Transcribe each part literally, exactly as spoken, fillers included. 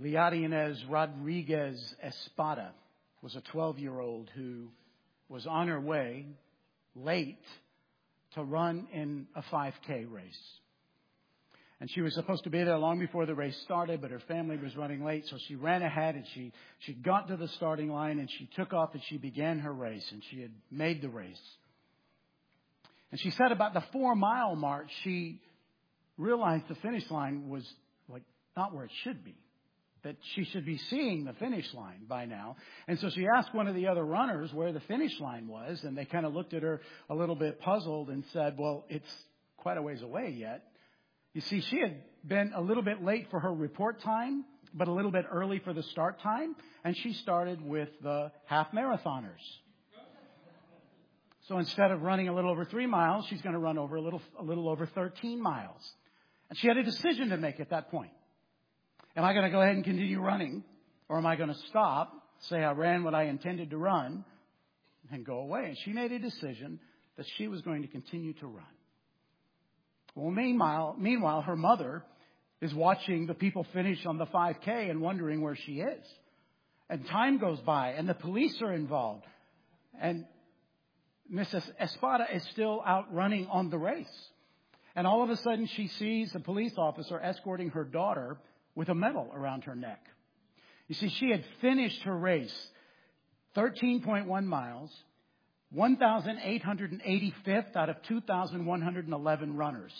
Liadinez Rodriguez Espada was a twelve-year-old who was on her way late to run in a five K race. And she was supposed to be there long before the race started, but her family was running late. So she ran ahead and she, she got to the starting line and she took off and she began her race. And she had made the race. And she said about the four mile mark, she realized the finish line was like not where it should be. That she should be seeing the finish line by now. And so she asked one of the other runners where the finish line was. And they kind of looked at her a little bit puzzled and said, well, it's quite a ways away yet. You see, she had been a little bit late for her report time, but a little bit early for the start time. And she started with the half marathoners. So instead of running a little over three miles, she's going to run over a little, a little over thirteen miles. And she had a decision to make at that point. Am I going to go ahead and continue running? Or am I going to stop, say I ran what I intended to run, and go away? And she made a decision that she was going to continue to run. Well, meanwhile, meanwhile, her mother is watching the people finish on the five K and wondering where she is. And time goes by, and the police are involved. And Missus Espada is still out running on the race. And all of a sudden, she sees a police officer escorting her daughter with a medal around her neck. You see, she had finished her race, thirteen point one miles, one thousand eight hundred eighty-fifth out of two thousand one hundred eleven runners.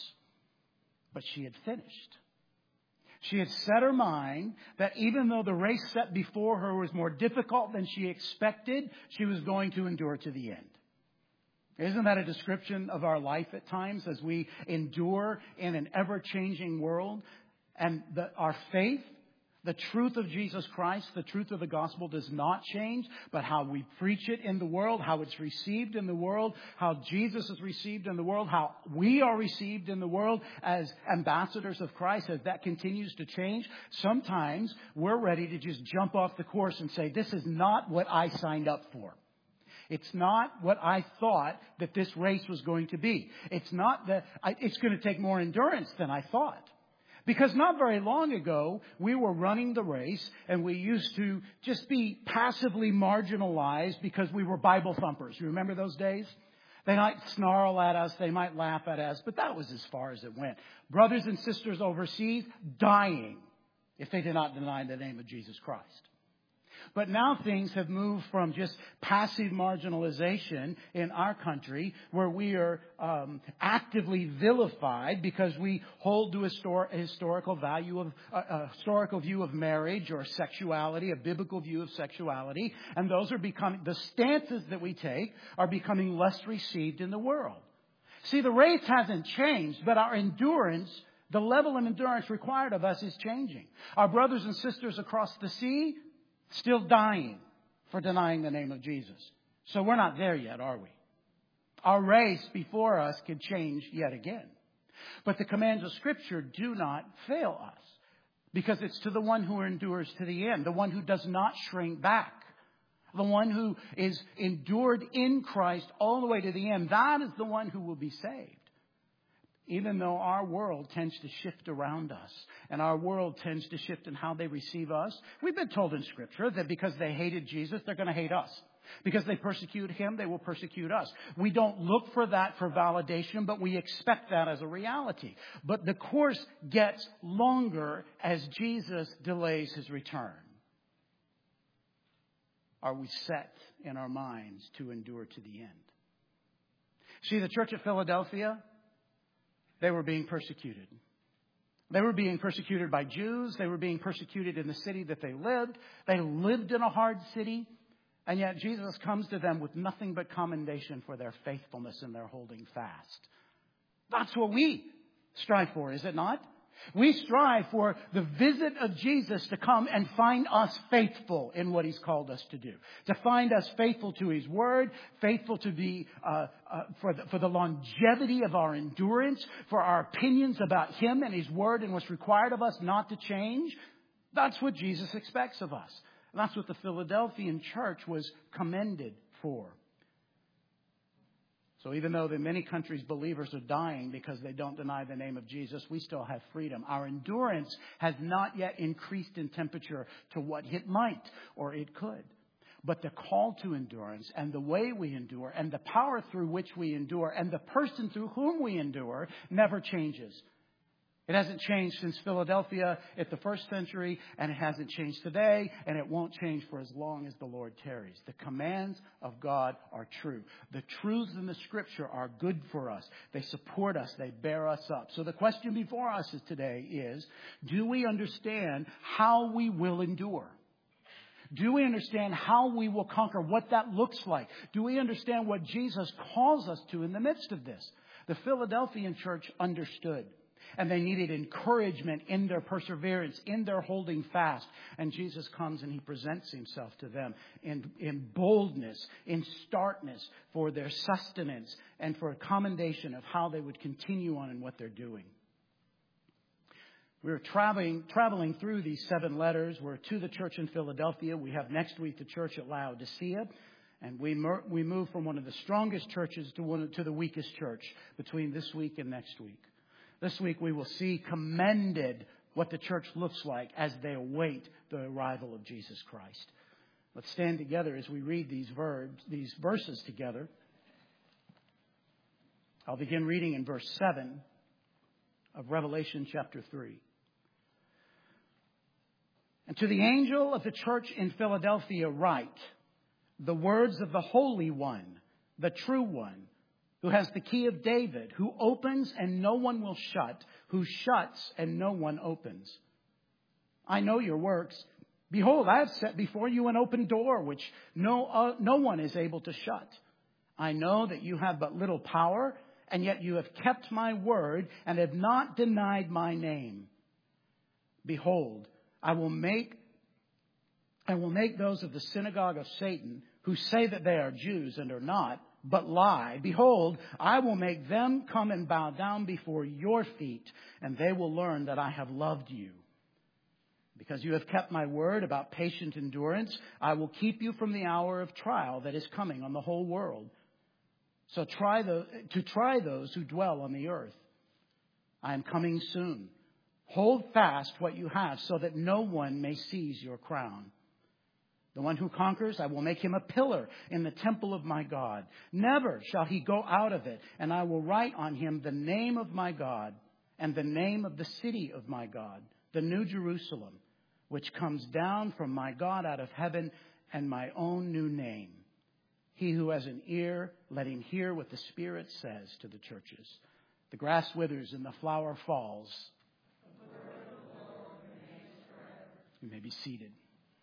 But she had finished. She had set her mind that even though the race set before her was more difficult than she expected, she was going to endure to the end. Isn't that a description of our life at times as we endure in an ever-changing world? And the, our faith, the truth of Jesus Christ, the truth of the gospel does not change, but how we preach it in the world, how it's received in the world, how Jesus is received in the world, how we are received in the world as ambassadors of Christ, as that continues to change. Sometimes we're ready to just jump off the course and say, this is not what I signed up for. It's not what I thought that this race was going to be. It's not that I, it's going to take more endurance than I thought. Because not very long ago, we were running the race and we used to just be passively marginalized because we were Bible thumpers. You remember those days? They might snarl at us. They might laugh at us. But that was as far as it went. Brothers and sisters overseas dying if they did not deny the name of Jesus Christ. But now things have moved from just passive marginalization in our country, where we are um, actively vilified because we hold to a, histor- a historical value of uh, a historical view of marriage or sexuality, a biblical view of sexuality, and those are becoming the stances that we take are becoming less received in the world. See, the race hasn't changed, but our endurance. The level of endurance required of us is changing. Our brothers and sisters across the sea still dying for denying the name of Jesus. So we're not there yet, are we? Our race before us could change yet again. But the commands of Scripture do not fail us, because it's to the one who endures to the end, the one who does not shrink back, the one who is endured in Christ all the way to the end. That is the one who will be saved. Even though our world tends to shift around us and our world tends to shift in how they receive us, we've been told in Scripture that because they hated Jesus, they're going to hate us. Because they persecute him, they will persecute us. We don't look for that for validation, but we expect that as a reality. But the course gets longer as Jesus delays his return. Are we set in our minds to endure to the end? See, the church at Philadelphia, they were being persecuted. They were being persecuted by Jews. They were being persecuted in the city that they lived. They lived in a hard city. And yet Jesus comes to them with nothing but commendation for their faithfulness and their holding fast. That's what we strive for, is it not? We strive for the visit of Jesus to come and find us faithful in what he's called us to do. To find us faithful to his word, faithful to be uh, uh, for, the, for the longevity of our endurance, for our opinions about him and his word and what's required of us not to change. That's what Jesus expects of us. And that's what the Philadelphian church was commended for. So even though in many countries believers are dying because they don't deny the name of Jesus, we still have freedom. Our endurance has not yet increased in temperature to what it might or it could. But the call to endurance and the way we endure and the power through which we endure and the person through whom we endure never changes. It hasn't changed since Philadelphia at the first century, and it hasn't changed today, and it won't change for as long as the Lord tarries. The commands of God are true. The truths in the Scripture are good for us. They support us. They bear us up. So the question before us today is, do we understand how we will endure? Do we understand how we will conquer, what that looks like? Do we understand what Jesus calls us to in the midst of this? The Philadelphian church understood. And they needed encouragement in their perseverance, in their holding fast. And Jesus comes and he presents himself to them in, in boldness, in starkness for their sustenance and for a commendation of how they would continue on in what they're doing. We're traveling, traveling through these seven letters. We're to the church in Philadelphia. We have next week the church at Laodicea. And we mer- we move from one of the strongest churches to one to the weakest church between this week and next week. This week we will see commended what the church looks like as they await the arrival of Jesus Christ. Let's stand together as we read these verbs, these verses together. I'll begin reading in verse seven of Revelation chapter three. And to the angel of the church in Philadelphia write the words of the Holy One, the true One, who has the key of David, who opens and no one will shut, who shuts and no one opens. I know your works. Behold, I have set before you an open door, which no, uh, no one is able to shut. I know that you have but little power, and yet you have kept my word and have not denied my name. Behold, I will make, I will make those of the synagogue of Satan, who say that they are Jews and are not, but lie. Behold, I will make them come and bow down before your feet, and they will learn that I have loved you. Because you have kept my word about patient endurance, I will keep you from the hour of trial that is coming on the whole world. So try the, to try those who dwell on the earth. I am coming soon. Hold fast what you have, so that no one may seize your crown. The one who conquers, I will make him a pillar in the temple of my God. Never shall he go out of it, and I will write on him the name of my God and the name of the city of my God, the New Jerusalem, which comes down from my God out of heaven, and my own new name. He who has an ear, let him hear what the Spirit says to the churches. The grass withers and the flower falls. You may be seated.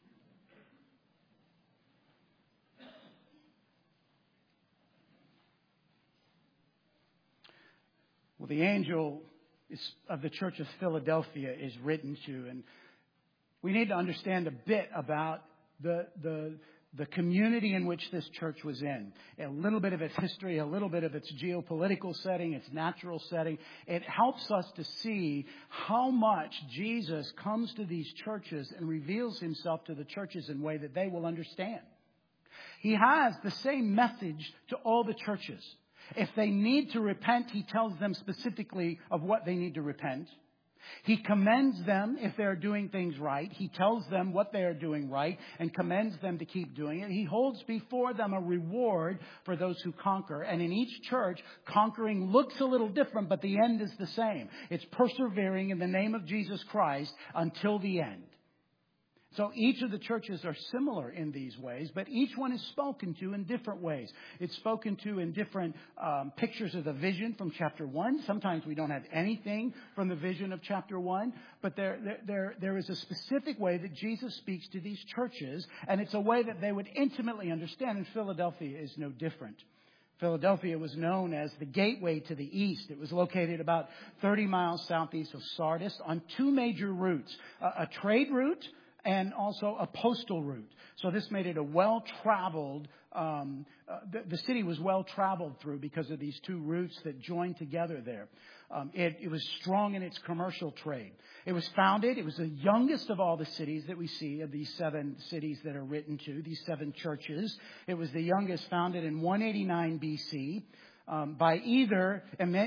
Well, the angel is, of the church of Philadelphia is written to, and we need to understand a bit about the the the community in which this church was in. A little bit of its history, a little bit of its geopolitical setting, its natural setting. It helps us to see how much Jesus comes to these churches and reveals himself to the churches in a way that they will understand. He has the same message to all the churches. If they need to repent, he tells them specifically of what they need to repent. He commends them if they're doing things right. He tells them what they are doing right and commends them to keep doing it. He holds before them a reward for those who conquer. And in each church, conquering looks a little different, but the end is the same. It's persevering in the name of Jesus Christ until the end. So each of the churches are similar in these ways, but each one is spoken to in different ways. It's spoken to in different um, pictures of the vision from chapter one. Sometimes we don't have anything from the vision of chapter one, but there, there, there, there is a specific way that Jesus speaks to these churches, and it's a way that they would intimately understand, and Philadelphia is no different. Philadelphia was known as the gateway to the east. It was located about thirty miles southeast of Sardis on two major routes, a, a trade route and also a postal route. So this made it a well-traveled, um, uh, the, the city was well-traveled through because of these two routes that joined together there. Um, it, it was strong in its commercial trade. It was founded, it was the youngest of all the cities that we see, of these seven cities that are written to, these seven churches. It was the youngest, founded in one eighty-nine B C. um, by either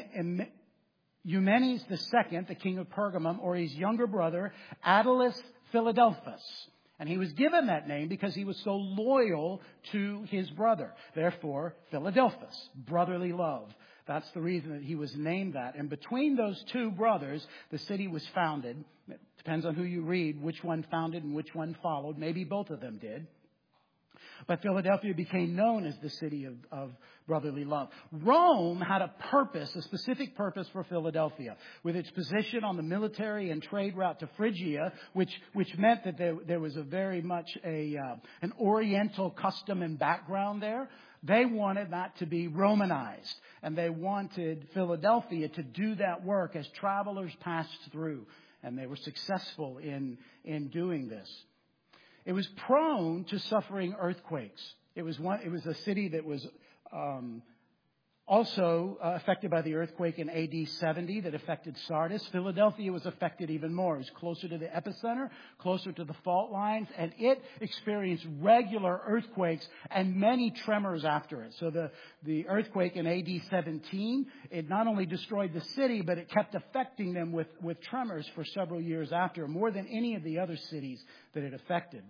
Eumenes the Second, the king of Pergamum, or his younger brother, Attalus Philadelphus. And he was given that name because he was so loyal to his brother. Therefore, Philadelphus, brotherly love. That's the reason that he was named that. And between those two brothers, the city was founded. It depends on who you read, which one founded and which one followed. Maybe both of them did. But Philadelphia became known as the city of, of brotherly love. Rome had a purpose, a specific purpose for Philadelphia, with its position on the military and trade route to Phrygia, which which meant that there, there was a very much a uh, an Oriental custom and background there. They wanted that to be Romanized, and they wanted Philadelphia to do that work as travelers passed through, and they were successful in in doing this. It was prone to suffering earthquakes. It was one. It was a city that was um, also uh, affected by the earthquake in A D seventy that affected Sardis. Philadelphia was affected even more. It was closer to the epicenter, closer to the fault lines, and it experienced regular earthquakes and many tremors after it. So the, the earthquake in A D seventeen, it not only destroyed the city, but it kept affecting them with, with tremors for several years after, more than any of the other cities that it affected.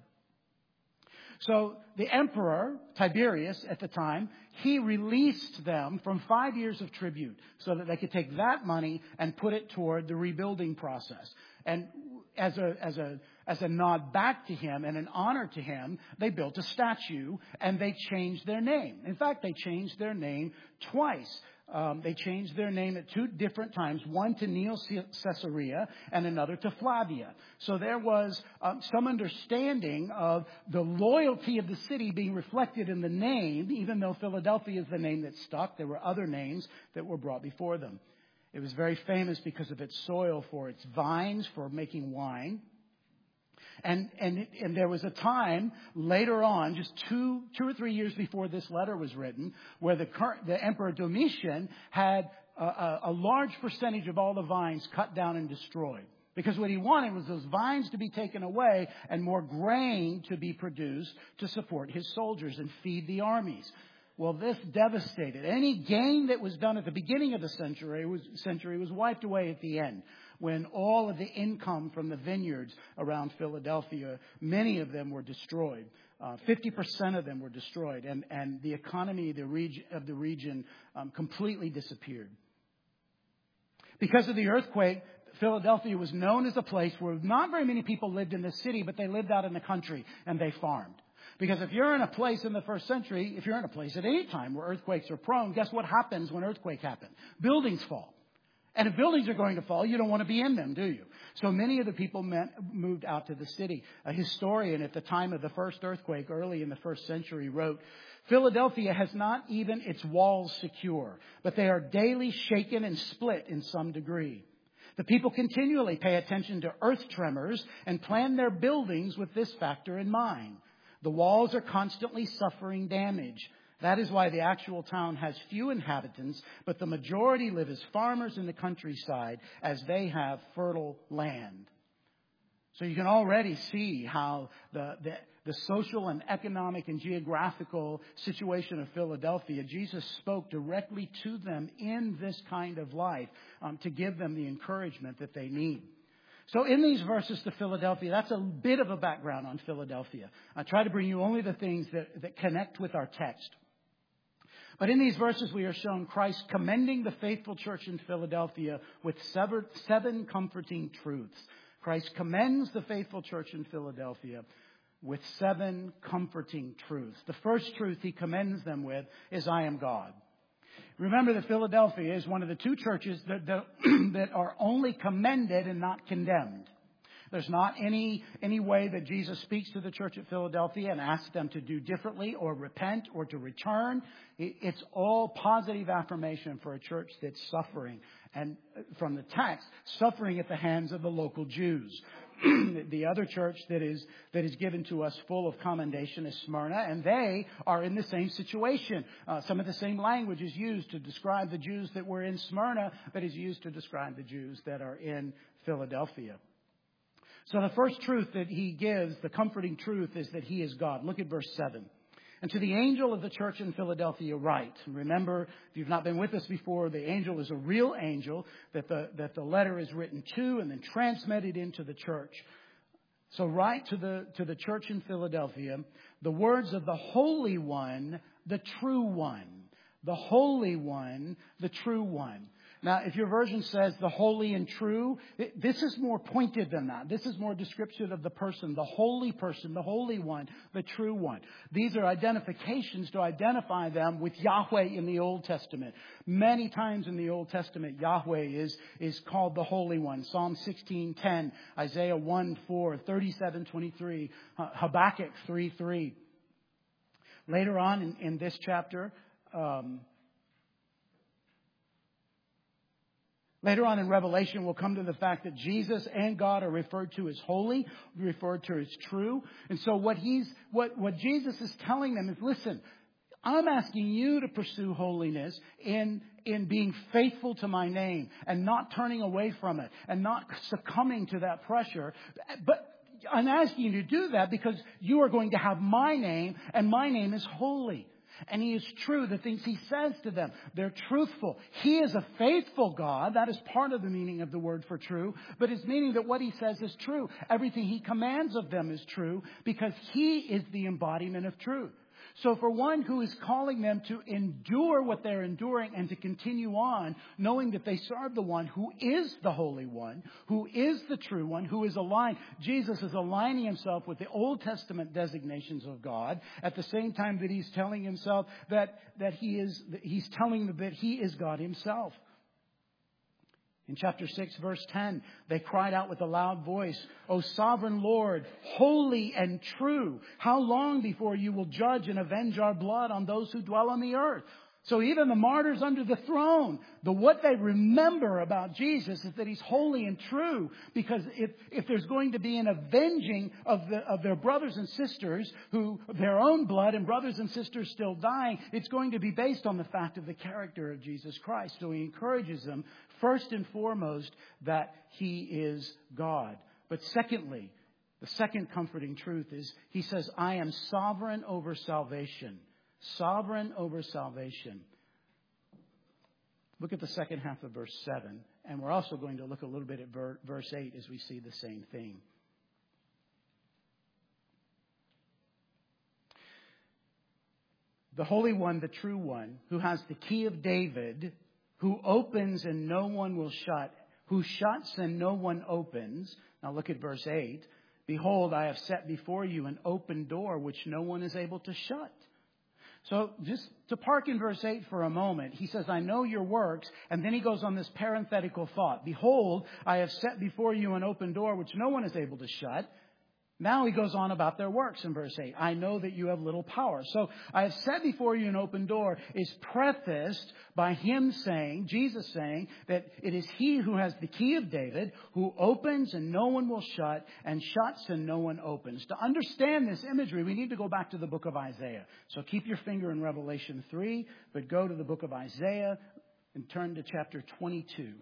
So the emperor, Tiberius, at the time, he released them from five years of tribute so that they could take that money and put it toward the rebuilding process. And as a, as a, as a nod back to him and an honor to him, they built a statue and they changed their name. In fact, they changed their name twice. Um, they changed their name at two different times, one to Neo Caesarea and another to Flavia. So there was um, some understanding of the loyalty of the city being reflected in the name, even though Philadelphia is the name that stuck. There were other names that were brought before them. It was very famous because of its soil, for its vines, for making wine. And, and, and there was a time later on, just two, two or three years before this letter was written, where the, the Emperor Domitian had a, a, a large percentage of all the vines cut down and destroyed. Because what he wanted was those vines to be taken away and more grain to be produced to support his soldiers and feed the armies. Well, this devastated. Any gain that was done at the beginning of the century was, century was wiped away at the end, when all of the income from the vineyards around Philadelphia, many of them were destroyed. Uh, fifty percent of them were destroyed, and, and the economy of the region, of the region um, completely disappeared. Because of the earthquake, Philadelphia was known as a place where not very many people lived in the city, but they lived out in the country and they farmed. Because if you're in a place in the first century, if you're in a place at any time where earthquakes are prone, guess what happens when earthquakes happen? Buildings fall. And if buildings are going to fall, you don't want to be in them, do you? So many of the people met, moved out to the city. A historian at the time of the first earthquake, early in the first century, wrote, Philadelphia has not even its walls secure, but they are daily shaken and split in some degree. The people continually pay attention to earth tremors and plan their buildings with this factor in mind. The walls are constantly suffering damage. That is why the actual town has few inhabitants, but the majority live as farmers in the countryside as they have fertile land. So you can already see how the, the, the social and economic and geographical situation of Philadelphia, Jesus spoke directly to them in this kind of life um, to give them the encouragement that they need. So in these verses to Philadelphia, that's a bit of a background on Philadelphia. I try to bring you only the things that, that connect with our text. But in these verses, we are shown Christ commending the faithful church in Philadelphia with seven, seven comforting truths. Christ commends the faithful church in Philadelphia with seven comforting truths. The first truth he commends them with is, I am God. Remember that Philadelphia is one of the two churches that, that, that are only commended and not condemned. There's not any, any way that Jesus speaks to the church at Philadelphia and asks them to do differently or repent or to return. It's all positive affirmation for a church that's suffering. And from the text, suffering at the hands of the local Jews. The other church that is that is given to us full of commendation is Smyrna, and they are in the same situation. Uh, some of the same language is used to describe the Jews that were in Smyrna, but is used to describe the Jews that are in Philadelphia. So the first truth that he gives, the comforting truth, is that he is God. Look at verse seven. And to the angel of the church in Philadelphia write. Remember, if you've not been with us before, the angel is a real angel that the, that the letter is written to and then transmitted into the church. So write to the, to the church in Philadelphia the words of the Holy One, the True One. The Holy One, the True One. Now, if your version says the holy and true, this is more pointed than that. This is more descriptive of the person, the holy person, the Holy One, the True One. These are identifications to identify them with Yahweh in the Old Testament. Many times in the Old Testament, Yahweh is, is called the Holy One. Psalm sixteen ten, Isaiah one four, thirty-seven twenty-three, Habakkuk three three. Later on in, in this chapter, um, Later on in Revelation, we'll come to the fact that Jesus and God are referred to as holy, referred to as true. And so what he's, what, what Jesus is telling them is, listen, I'm asking you to pursue holiness in, in being faithful to my name and not turning away from it and not succumbing to that pressure. But I'm asking you to do that because you are going to have my name and my name is holy. And he is true. The things he says to them, they're truthful. He is a faithful God. That is part of the meaning of the word for true. But it's meaning that what he says is true. Everything he commands of them is true because he is the embodiment of truth. So for one who is calling them to endure what they're enduring and to continue on, knowing that they serve the one who is the Holy One, who is the True One, who is aligned. Jesus is aligning himself with the Old Testament designations of God at the same time that he's telling himself that, that he is, he's telling them that he is God himself. In chapter six, verse ten, they cried out with a loud voice, O sovereign Lord, holy and true, how long before you will judge and avenge our blood on those who dwell on the earth? So even the martyrs under the throne, the what they remember about Jesus is that he's holy and true. Because if, if there's going to be an avenging of the, of their brothers and sisters who, their own blood and brothers and sisters still dying, it's going to be based on the fact of the character of Jesus Christ. So he encourages them, first and foremost, that he is God. But secondly, the second comforting truth is he says, I am sovereign over salvation. Sovereign over salvation. Look at the second half of verse seven. And we're also going to look a little bit at ver- verse eight as we see the same thing. The Holy One, the True One, who has the key of David, who opens and no one will shut, who shuts and no one opens. Now look at verse eight. Behold, I have set before you an open door which no one is able to shut. So just to park in verse eight for a moment, he says, I know your works. And then he goes on this parenthetical thought. Behold, I have set before you an open door which no one is able to shut. Now he goes on about their works in verse eight. I know that you have little power. So I have set before you an open door is prefaced by him saying, Jesus saying, that it is he who has the key of David, who opens and no one will shut, and shuts and no one opens. To understand this imagery, we need to go back to the book of Isaiah. So keep your finger in Revelation three, but go to the book of Isaiah and turn to chapter twenty-two.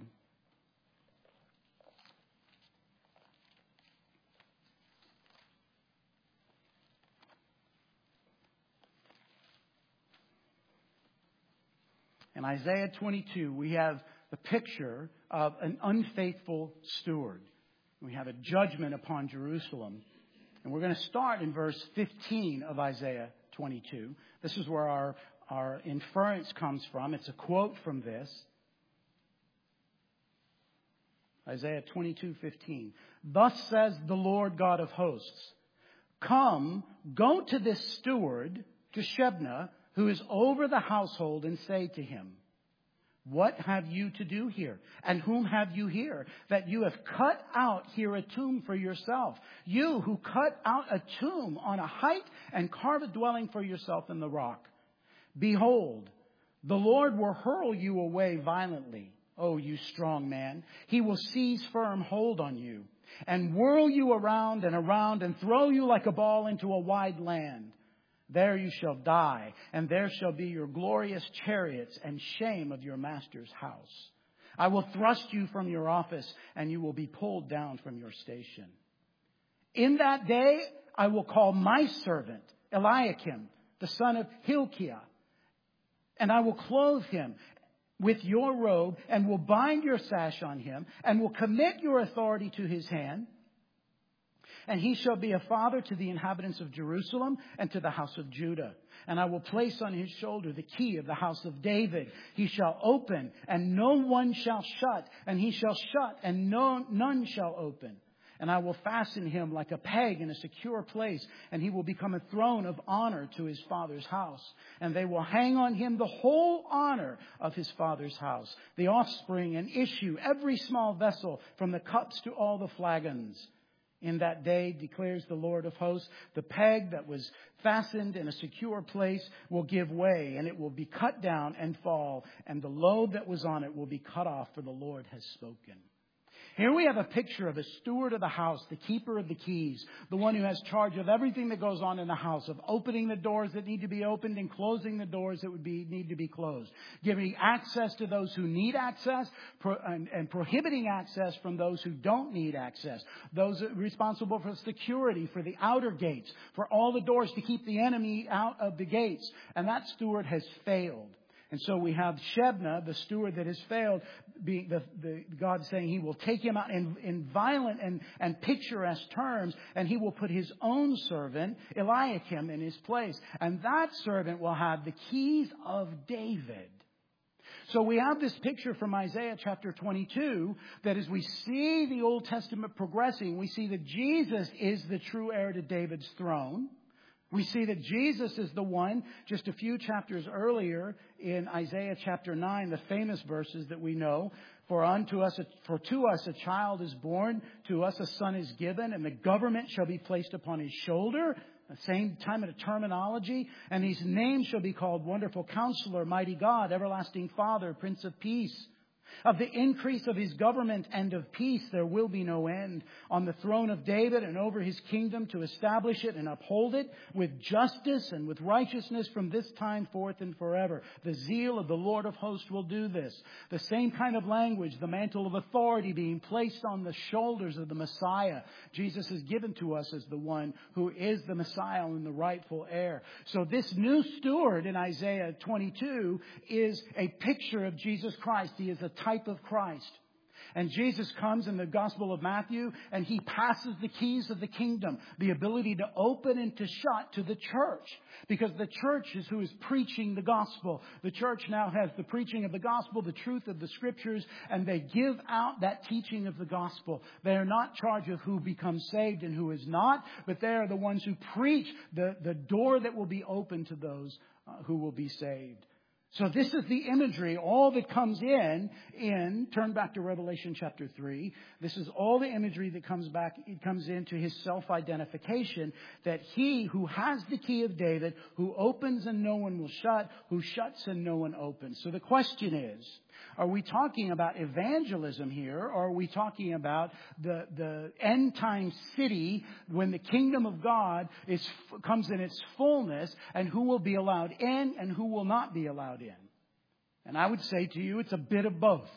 In Isaiah twenty-two, we have the picture of an unfaithful steward. We have a judgment upon Jerusalem. And we're going to start in verse fifteen of Isaiah twenty-two. This is where our, our inference comes from. It's a quote from this. Isaiah twenty-two fifteen. Thus says the Lord God of hosts, come, go to this steward, to Shebna, who is over the household, and say to him, what have you to do here? And whom have you here? That you have cut out here a tomb for yourself. You who cut out a tomb on a height and carve a dwelling for yourself in the rock. Behold, the Lord will hurl you away violently, O you strong man. He will seize firm hold on you and whirl you around and around and throw you like a ball into a wide land. There you shall die, and there shall be your glorious chariots and shame of your master's house. I will thrust you from your office, and you will be pulled down from your station. In that day, I will call my servant, Eliakim, the son of Hilkiah. And I will clothe him with your robe, and will bind your sash on him, and will commit your authority to his hand. And he shall be a father to the inhabitants of Jerusalem and to the house of Judah. And I will place on his shoulder the key of the house of David. He shall open, and no one shall shut. And he shall shut, and no, none shall open. And I will fasten him like a peg in a secure place. And he will become a throne of honor to his father's house. And they will hang on him the whole honor of his father's house, the offspring and issue, every small vessel, from the cups to all the flagons. In that day, declares the Lord of hosts, the peg that was fastened in a secure place will give way, and it will be cut down and fall, and the load that was on it will be cut off, for the Lord has spoken. Here we have a picture of a steward of the house, the keeper of the keys, the one who has charge of everything that goes on in the house, of opening the doors that need to be opened and closing the doors that would be need to be closed, giving access to those who need access pro, and, and prohibiting access from those who don't need access, those responsible for security, for the outer gates, for all the doors to keep the enemy out of the gates. And that steward has failed. And so we have Shebna, the steward that has failed, being the, the God saying he will take him out in, in violent and, and picturesque terms, and he will put his own servant, Eliakim, in his place. And that servant will have the keys of David. So we have this picture from Isaiah chapter twenty-two that as we see the Old Testament progressing, we see that Jesus is the true heir to David's throne. We see that Jesus is the one, just a few chapters earlier in Isaiah chapter nine, the famous verses that we know. For unto us, for to us a child is born, to us a son is given, and the government shall be placed upon his shoulder. The same time of terminology. And his name shall be called Wonderful Counselor, Mighty God, Everlasting Father, Prince of Peace. Of the increase of his government and of peace there will be no end, on the throne of David and over his kingdom, to establish it and uphold it with justice and with righteousness from this time forth and forever. The zeal of the Lord of hosts will do this. The same kind of language, the mantle of authority being placed on the shoulders of the Messiah. Jesus is given to us as the one who is the Messiah and the rightful heir. So this new steward in Isaiah twenty-two is a picture of Jesus Christ. He is a type of Christ. And Jesus comes in the Gospel of Matthew and he passes the keys of the kingdom, the ability to open and to shut to the church. Because the church is who is preaching the gospel. The church now has the preaching of the gospel, the truth of the scriptures, and they give out that teaching of the gospel. They are not charged of who becomes saved and who is not, but they are the ones who preach the, the door that will be open to those uh, who will be saved. So this is the imagery, all that comes in, in, turn back to Revelation chapter three. This is all the imagery that comes back, it comes into his self-identification, that he who has the key of David, who opens and no one will shut, who shuts and no one opens. So the question is, are we talking about evangelism here, or are we talking about the, the end time city when the kingdom of God is, comes in its fullness, and who will be allowed in and who will not be allowed in? And I would say to you, it's a bit of both.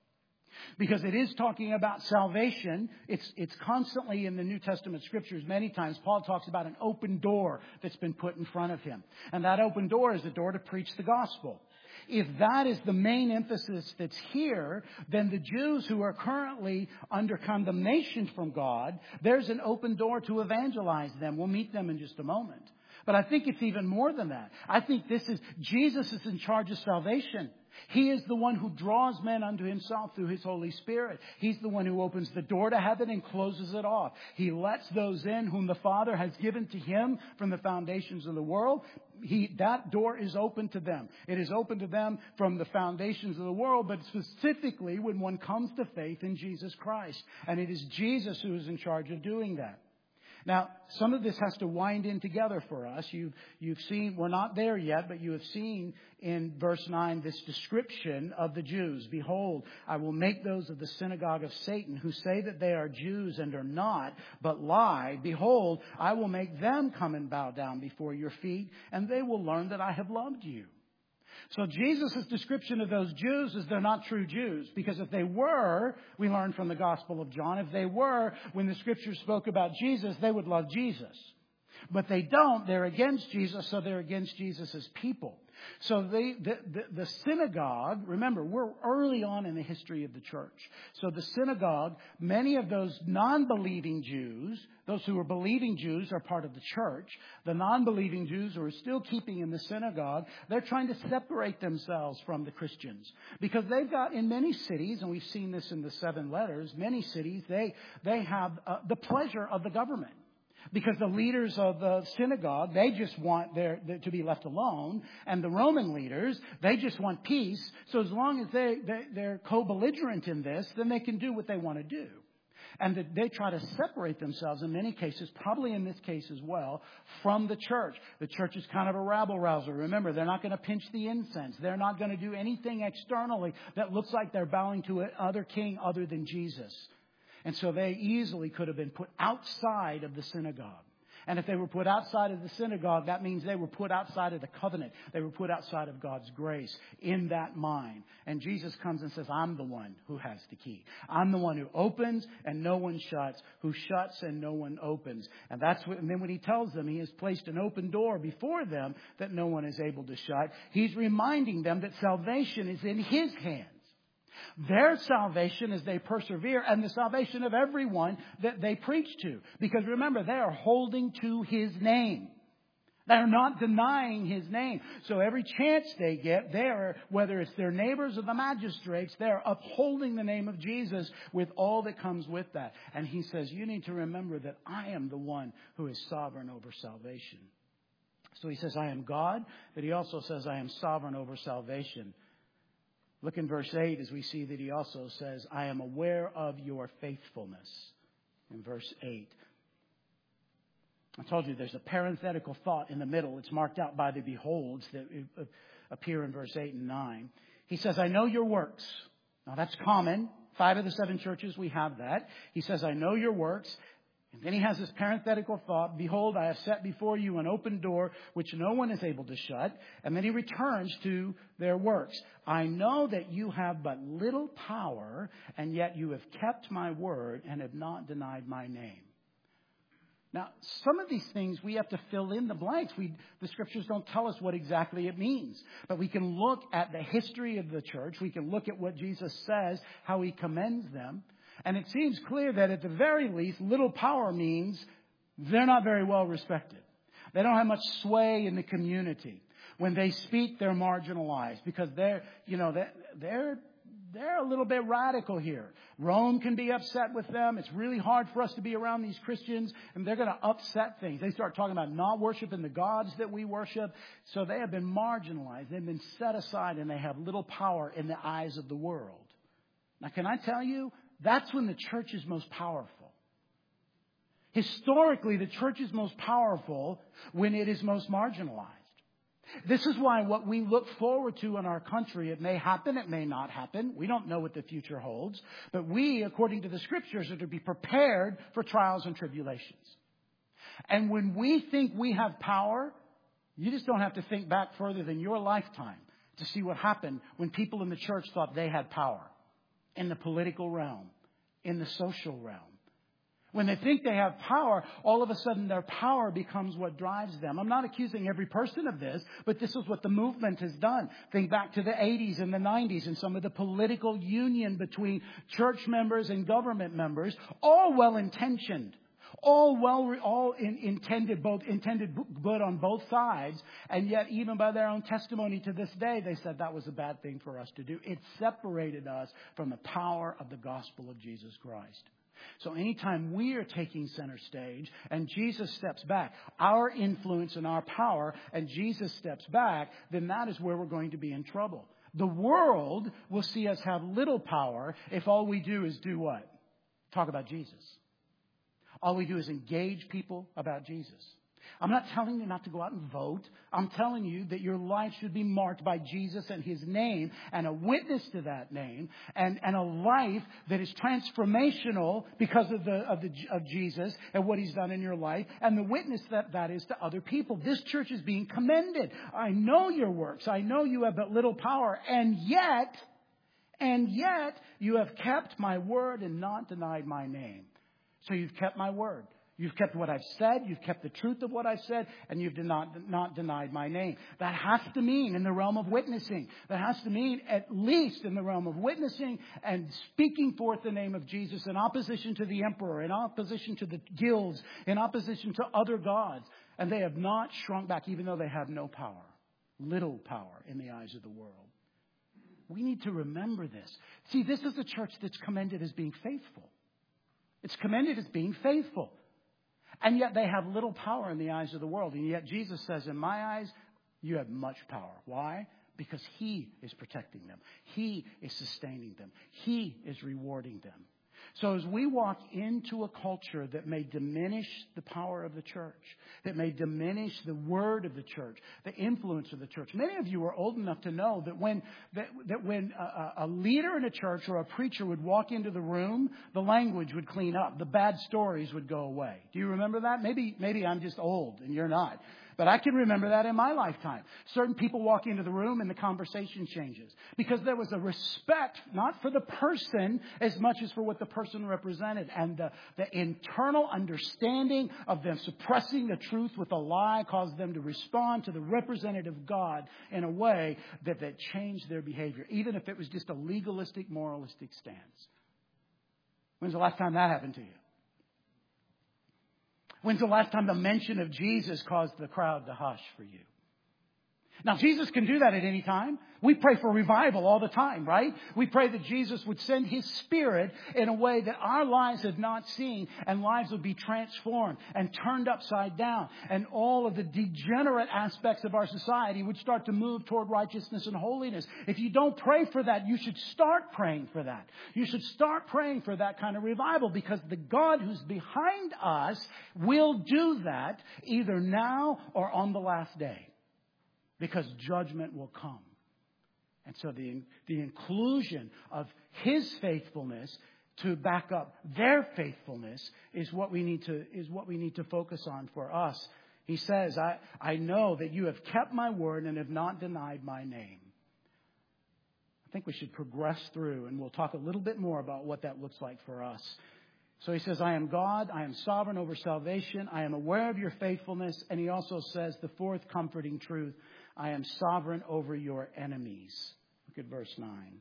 Because it is talking about salvation. It's, it's constantly in the New Testament scriptures. Many times Paul talks about an open door that's been put in front of him. And that open door is the door to preach the gospel. If that is the main emphasis that's here, then the Jews who are currently under condemnation from God, there's an open door to evangelize them. We'll meet them in just a moment. But I think it's even more than that. I think this is, Jesus is in charge of salvation. He is the one who draws men unto himself through his Holy Spirit. He's the one who opens the door to heaven and closes it off. He lets those in whom the Father has given to him from the foundations of the world. He, that door is open to them. It is open to them from the foundations of the world, but specifically when one comes to faith in Jesus Christ. And it is Jesus who is in charge of doing that. Now, some of this has to wind in together for us. You've, you've seen, we're not there yet, but you have seen in verse nine this description of the Jews. Behold, I will make those of the synagogue of Satan who say that they are Jews and are not, but lie. Behold, I will make them come and bow down before your feet, and they will learn that I have loved you. So Jesus' description of those Jews is they're not true Jews. Because if they were, we learn from the Gospel of John, if they were, when the Scriptures spoke about Jesus, they would love Jesus. But they don't. They're against Jesus, so they're against Jesus' people. So they, the, the, the synagogue, remember, we're early on in the history of the church. So the synagogue, many of those non-believing Jews, those who are believing Jews are part of the church. The non-believing Jews who are still keeping in the synagogue, they're trying to separate themselves from the Christians. Because they've got, in many cities, and we've seen this in the seven letters, many cities, they, they have uh, the pleasure of the government. Because the leaders of the synagogue, they just want their, their, to be left alone. And the Roman leaders, they just want peace. So as long as they, they, they're co-belligerent in this, then they can do what they want to do. And that they try to separate themselves in many cases, probably in this case as well, from the church. The church is kind of a rabble-rouser. Remember, they're not going to pinch the incense. They're not going to do anything externally that looks like they're bowing to another king other than Jesus. And so they easily could have been put outside of the synagogue. And if they were put outside of the synagogue, that means they were put outside of the covenant. They were put outside of God's grace in that mind. And Jesus comes and says, I'm the one who has the key. I'm the one who opens and no one shuts, who shuts and no one opens. And that's what, and then when he tells them he has placed an open door before them that no one is able to shut, he's reminding them that salvation is in his hands. Their salvation as they persevere, and the salvation of everyone that they preach to. Because remember, they are holding to his name. They're not denying his name. So every chance they get, they are, whether it's their neighbors or the magistrates, they're upholding the name of Jesus with all that comes with that. And he says, you need to remember that I am the one who is sovereign over salvation. So he says, I am God, but he also says, I am sovereign over salvation. Look in verse eight as we see that he also says, I am aware of your faithfulness. In verse eight. I told you there's a parenthetical thought in the middle. It's marked out by the beholds that appear in verse eight and nine. He says, I know your works. Now that's common. Five of the seven churches, we have that. He says, I know your works. And then he has this parenthetical thought, behold, I have set before you an open door which no one is able to shut. And then he returns to their works. I know that you have but little power, and yet you have kept my word and have not denied my name. Now, some of these things we have to fill in the blanks. We, the scriptures don't tell us what exactly it means. But we can look at the history of the church. We can look at what Jesus says, how he commends them. And it seems clear that at the very least, little power means they're not very well respected. They don't have much sway in the community. When they speak, they're marginalized because they're, you know, they're, they're, they're a little bit radical here. Rome can be upset with them. It's really hard for us to be around these Christians, and they're going to upset things. They start talking about not worshiping the gods that we worship. So they have been marginalized. They've been set aside, and they have little power in the eyes of the world. Now, can I tell you? That's when the church is most powerful. Historically, the church is most powerful when it is most marginalized. This is why what we look forward to in our country, it may happen, it may not happen. We don't know what the future holds. But we, according to the scriptures, are to be prepared for trials and tribulations. And when we think we have power, you just don't have to think back further than your lifetime to see what happened when people in the church thought they had power. In the political realm, in the social realm. When they think they have power, all of a sudden their power becomes what drives them. I'm not accusing every person of this, but this is what the movement has done. Think back to the eighties and the nineties and some of the political union between church members and government members, all well-intentioned. All well, all in, intended, both intended good on both sides. And yet, even by their own testimony to this day, they said that was a bad thing for us to do. It separated us from the power of the gospel of Jesus Christ. So anytime we are taking center stage and Jesus steps back, our influence and our power, and Jesus steps back, then that is where we're going to be in trouble. The world will see us have little power if all we do is do what? Talk about Jesus. All we do is engage people about Jesus. I'm not telling you not to go out and vote. I'm telling you that your life should be marked by Jesus and his name and a witness to that name and, and a life that is transformational because of the, of the, of Jesus and what he's done in your life and the witness that that is to other people. This church is being commended. I know your works. I know you have but little power, and yet, and yet you have kept my word and not denied my name. So you've kept my word. You've kept what I've said. You've kept the truth of what I've said. And you've not, not denied my name. That has to mean in the realm of witnessing. That has to mean at least in the realm of witnessing and speaking forth the name of Jesus in opposition to the emperor, in opposition to the guilds, in opposition to other gods. And they have not shrunk back even though they have no power. Little power in the eyes of the world. We need to remember this. See, this is a church that's commended as being faithful. It's commended as being faithful. And yet they have little power in the eyes of the world. And yet Jesus says, in my eyes, you have much power. Why? Because He is protecting them. He is sustaining them. He is rewarding them. So as we walk into a culture that may diminish the power of the church, that may diminish the word of the church, the influence of the church. Many of you are old enough to know that when that, that when a, a leader in a church or a preacher would walk into the room, the language would clean up. The bad stories would go away. Do you remember that? Maybe maybe I'm just old and you're not. But I can remember that in my lifetime. Certain people walk into the room and the conversation changes. Because there was a respect, not for the person as much as for what the person represented. And the, the internal understanding of them suppressing the truth with a lie caused them to respond to the representative God in a way that, that changed their behavior. Even if it was just a legalistic, moralistic stance. When's the last time that happened to you? When's the last time the mention of Jesus caused the crowd to hush for you? Now, Jesus can do that at any time. We pray for revival all the time, right? We pray that Jesus would send His Spirit in a way that our lives have not seen, and lives would be transformed and turned upside down. And all of the degenerate aspects of our society would start to move toward righteousness and holiness. If you don't pray for that, you should start praying for that. You should start praying for that kind of revival, because the God who's behind us will do that either now or on the last day. Because judgment will come. And so the, the inclusion of His faithfulness to back up their faithfulness is what we need to, is what we need to focus on for us. He says, I, I know that you have kept my word and have not denied my name. I think we should progress through, and we'll talk a little bit more about what that looks like for us. So he says, I am God. I am sovereign over salvation. I am aware of your faithfulness. And he also says the fourth comforting truth, I am sovereign over your enemies. Look at verse nine.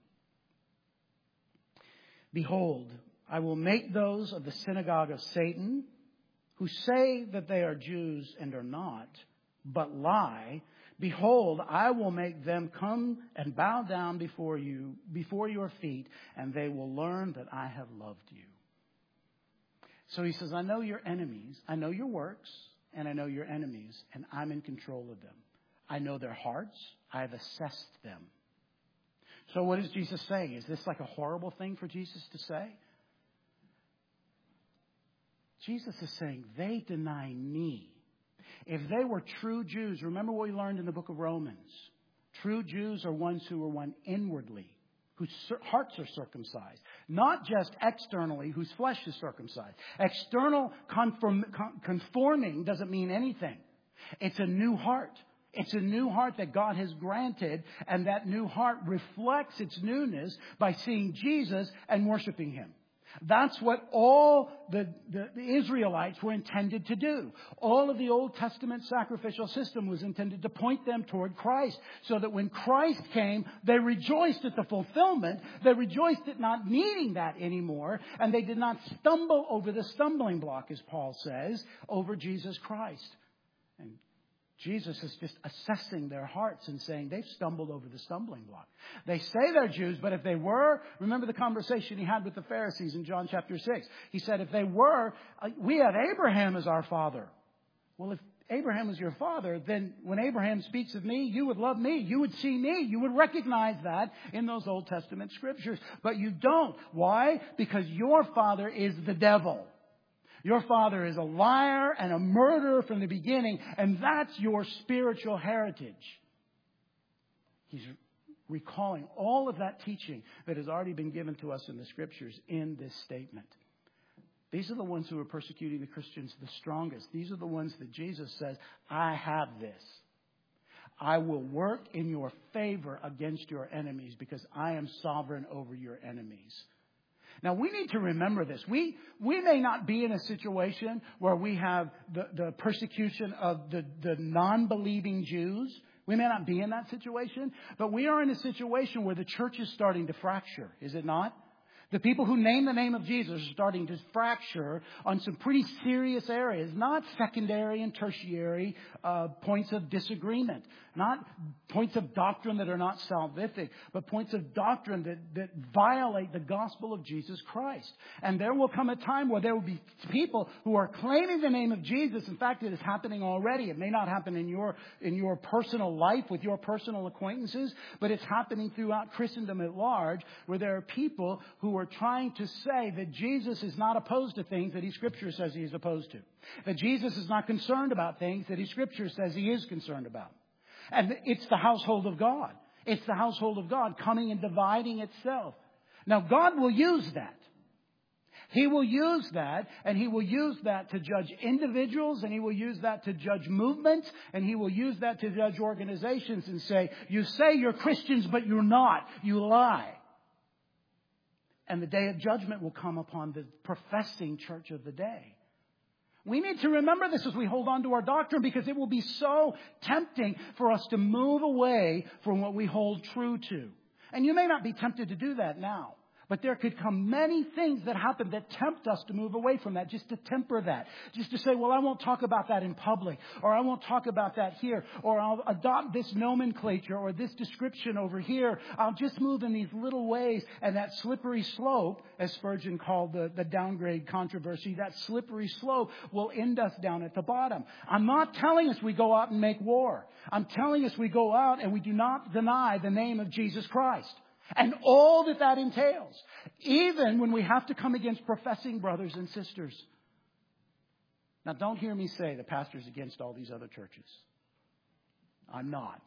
Behold, I will make those of the synagogue of Satan who say that they are Jews and are not, but lie. Behold, I will make them come and bow down before you, before your feet, and they will learn that I have loved you. So he says, I know your enemies. I know your works, and I know your enemies, and I'm in control of them. I know their hearts. I have assessed them. So what is Jesus saying? Is this like a horrible thing for Jesus to say? Jesus is saying, they deny me. If they were true Jews, remember what we learned in the book of Romans. True Jews are ones who are one inwardly, whose hearts are circumcised. Not just externally, whose flesh is circumcised. External conform, conforming doesn't mean anything. It's a new heart. It's a new heart that God has granted, and that new heart reflects its newness by seeing Jesus and worshiping Him. That's what all the, the, the Israelites were intended to do. All of the Old Testament sacrificial system was intended to point them toward Christ, so that when Christ came, they rejoiced at the fulfillment. They rejoiced at not needing that anymore, and they did not stumble over the stumbling block, as Paul says, over Jesus Christ. And Jesus is just assessing their hearts and saying they've stumbled over the stumbling block. They say they're Jews, but if they were, remember the conversation he had with the Pharisees in John chapter six. He said, if they were, we have Abraham as our father. Well, if Abraham was your father, then when Abraham speaks of me, you would love me. You would see me. You would recognize that in those Old Testament scriptures. But you don't. Why? Because your father is the devil. Your father is a liar and a murderer from the beginning, and that's your spiritual heritage. He's recalling all of that teaching that has already been given to us in the scriptures in this statement. These are the ones who are persecuting the Christians the strongest. These are the ones that Jesus says, I have this. I will work in your favor against your enemies because I am sovereign over your enemies. Now, we need to remember this. We we may not be in a situation where we have the, the persecution of the, the non-believing Jews. We may not be in that situation. But we are in a situation where the church is starting to fracture. Is it not? The people who name the name of Jesus are starting to fracture on some pretty serious areas, not secondary and tertiary uh, points of disagreement, not points of doctrine that are not salvific, but points of doctrine that, that violate the gospel of Jesus Christ. And there will come a time where there will be people who are claiming the name of Jesus. In fact, it is happening already. It may not happen in your, in your personal life with your personal acquaintances, but it's happening throughout Christendom at large, where there are people who are trying to say that Jesus is not opposed to things that He Scripture says He is opposed to. That Jesus is not concerned about things that His Scripture says He is concerned about. And it's the household of God. It's the household of God coming and dividing itself. Now, God will use that. He will use that, and He will use that to judge individuals, and He will use that to judge movements, and He will use that to judge organizations and say, you say you're Christians, but you're not. You lie. And the day of judgment will come upon the professing church of the day. We need to remember this as we hold on to our doctrine, because it will be so tempting for us to move away from what we hold true to. And you may not be tempted to do that now. But there could come many things that happen that tempt us to move away from that, just to temper that. Just to say, well, I won't talk about that in public, or I won't talk about that here, or I'll adopt this nomenclature or this description over here. I'll just move in these little ways. And that slippery slope, as Spurgeon called the, the downgrade controversy, that slippery slope will end us down at the bottom. I'm not telling us we go out and make war. I'm telling us we go out and we do not deny the name of Jesus Christ. And all that that entails, even when we have to come against professing brothers and sisters. Now, don't hear me say the pastor's against all these other churches. I'm not.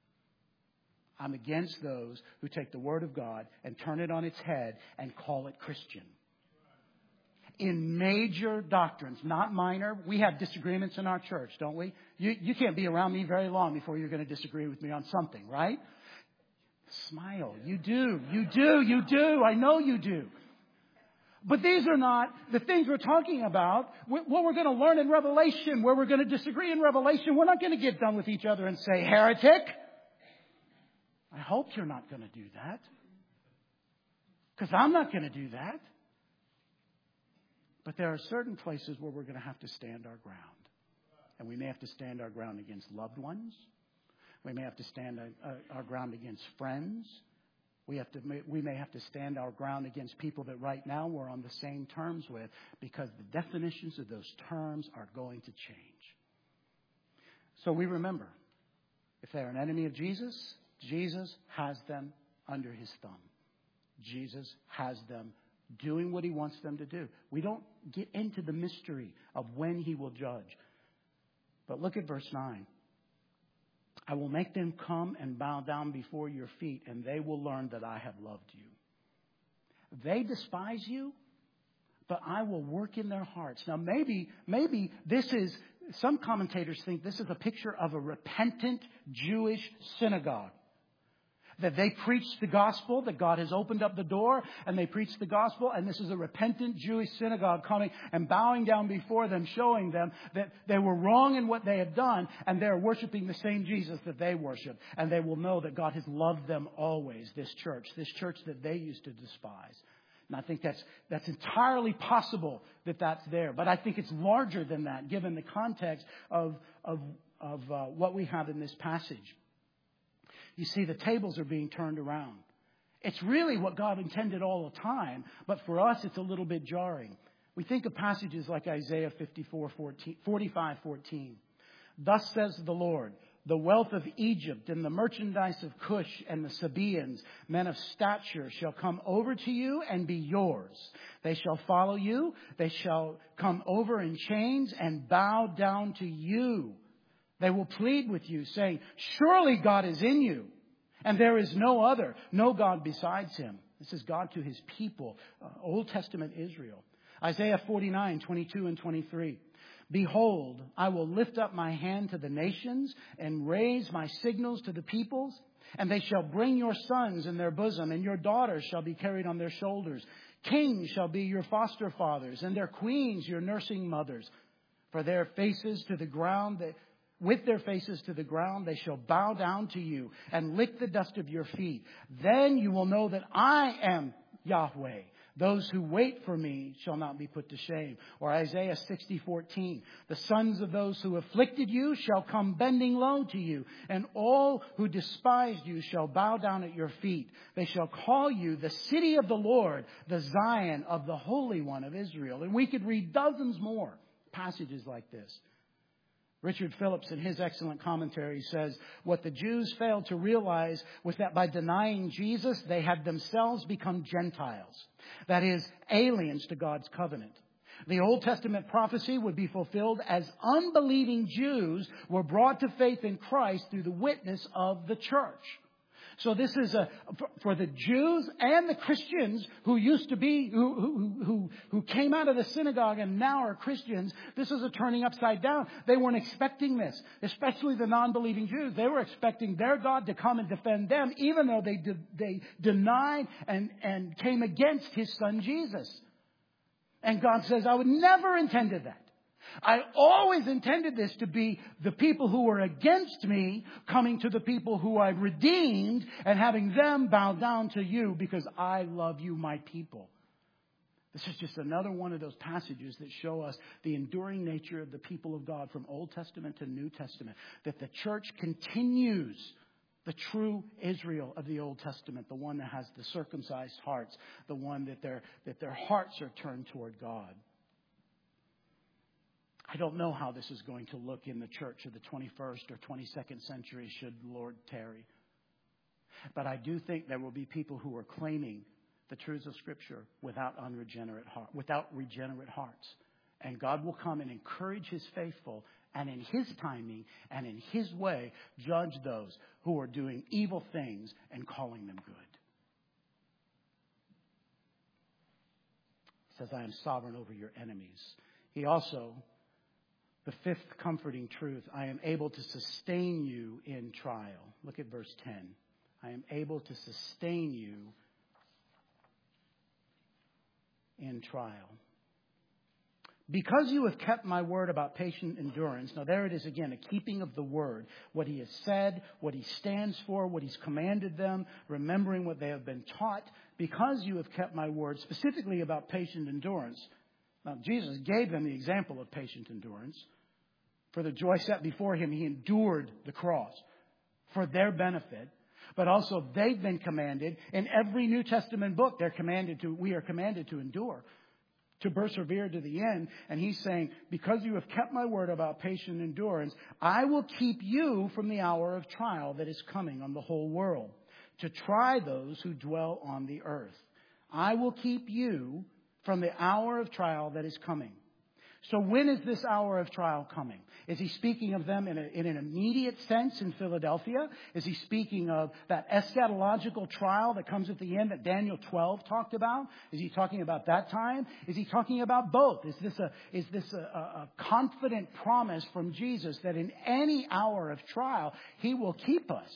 I'm against those who take the Word of God and turn it on its head and call it Christian. In major doctrines, not minor. We have disagreements in our church, don't we? You, you can't be around me very long before you're going to disagree with me on something, right? Smile. You do. You do. You do. I know you do. But these are not the things we're talking about. What we're going to learn in Revelation, where we're going to disagree in Revelation, we're not going to get done with each other and say, heretic. I hope you're not going to do that. Because I'm not going to do that. But there are certain places where we're going to have to stand our ground. And we may have to stand our ground against loved ones. We may have to stand our ground against friends. We have to. We may have to stand our ground against people that right now we're on the same terms with, because the definitions of those terms are going to change. So we remember, if they're an enemy of Jesus, Jesus has them under His thumb. Jesus has them doing what He wants them to do. We don't get into the mystery of when He will judge. But look at verse nine. I will make them come and bow down before your feet, and they will learn that I have loved you. They despise you, but I will work in their hearts. Now, maybe, maybe this is, some commentators think this is a picture of a repentant Jewish synagogue. That they preach the gospel, that God has opened up the door, and they preach the gospel, and this is a repentant Jewish synagogue coming and bowing down before them, showing them that they were wrong in what they had done, and they're worshiping the same Jesus that they worship. And they will know that God has loved them always, this church, this church that they used to despise. And I think that's that's entirely possible that that's there. But I think it's larger than that, given the context of, of, of uh, what we have in this passage. You see, the tables are being turned around. It's really what God intended all the time, but for us, it's a little bit jarring. We think of passages like Isaiah fifty-four, fourteen, forty-five, fourteen. Thus says the Lord, the wealth of Egypt and the merchandise of Cush and the Sabaeans, men of stature, shall come over to you and be yours. They shall follow you. They shall come over in chains and bow down to you. They will plead with you, saying, surely God is in you, and there is no other, no God besides Him. This is God to His people, uh, Old Testament Israel. Isaiah forty-nine, twenty-two and twenty-three. Behold, I will lift up my hand to the nations and raise my signals to the peoples, and they shall bring your sons in their bosom, and your daughters shall be carried on their shoulders. Kings shall be your foster fathers, and their queens your nursing mothers. For their faces to the ground, they, with their faces to the ground, they shall bow down to you and lick the dust of your feet. Then you will know that I am Yahweh. Those who wait for me shall not be put to shame. Or Isaiah sixty fourteen. The sons of those who afflicted you shall come bending low to you, and all who despised you shall bow down at your feet. They shall call you the city of the Lord, the Zion of the Holy One of Israel. And we could read dozens more passages like this. Richard Phillips, in his excellent commentary, says, what the Jews failed to realize was that by denying Jesus, they had themselves become Gentiles. That is, aliens to God's covenant. The Old Testament prophecy would be fulfilled as unbelieving Jews were brought to faith in Christ through the witness of the church. So this is a, for the Jews and the Christians who used to be, who, who, who, who came out of the synagogue and now are Christians, this is a turning upside down. They weren't expecting this, especially the non-believing Jews. They were expecting their God to come and defend them, even though they, de- they denied and, and came against His Son Jesus. And God says, I would never intended that. I always intended this to be the people who were against me coming to the people who I redeemed and having them bow down to you because I love you, my people. This is just another one of those passages that show us the enduring nature of the people of God from Old Testament to New Testament. That the church continues the true Israel of the Old Testament, the one that has the circumcised hearts, the one that their, that their hearts are turned toward God. I don't know how this is going to look in the church of the twenty-first or twenty-second century should the Lord tarry. But I do think there will be people who are claiming the truths of Scripture without unregenerate heart, without regenerate hearts. And God will come and encourage His faithful and in His timing and in His way judge those who are doing evil things and calling them good. He says, I am sovereign over your enemies. He also... The fifth comforting truth, I am able to sustain you in trial. Look at verse ten. I am able to sustain you in trial. Because you have kept my word about patient endurance. Now there it is again, a keeping of the word. What He has said, what He stands for, what He's commanded them, remembering what they have been taught. Because you have kept my word, specifically about patient endurance. Now, Jesus gave them the example of patient endurance. For the joy set before Him, He endured the cross for their benefit. But also they've been commanded. In every New Testament book, they're commanded to, we are commanded to endure, to persevere to the end. And He's saying, because you have kept my word about patient endurance, I will keep you from the hour of trial that is coming on the whole world, to try those who dwell on the earth. I will keep you from the hour of trial that is coming. So when is this hour of trial coming? Is He speaking of them in, a, in an immediate sense in Philadelphia? Is He speaking of that eschatological trial that comes at the end that Daniel twelve talked about? Is He talking about that time? Is He talking about both? Is this a, is this a, a confident promise from Jesus that in any hour of trial He will keep us?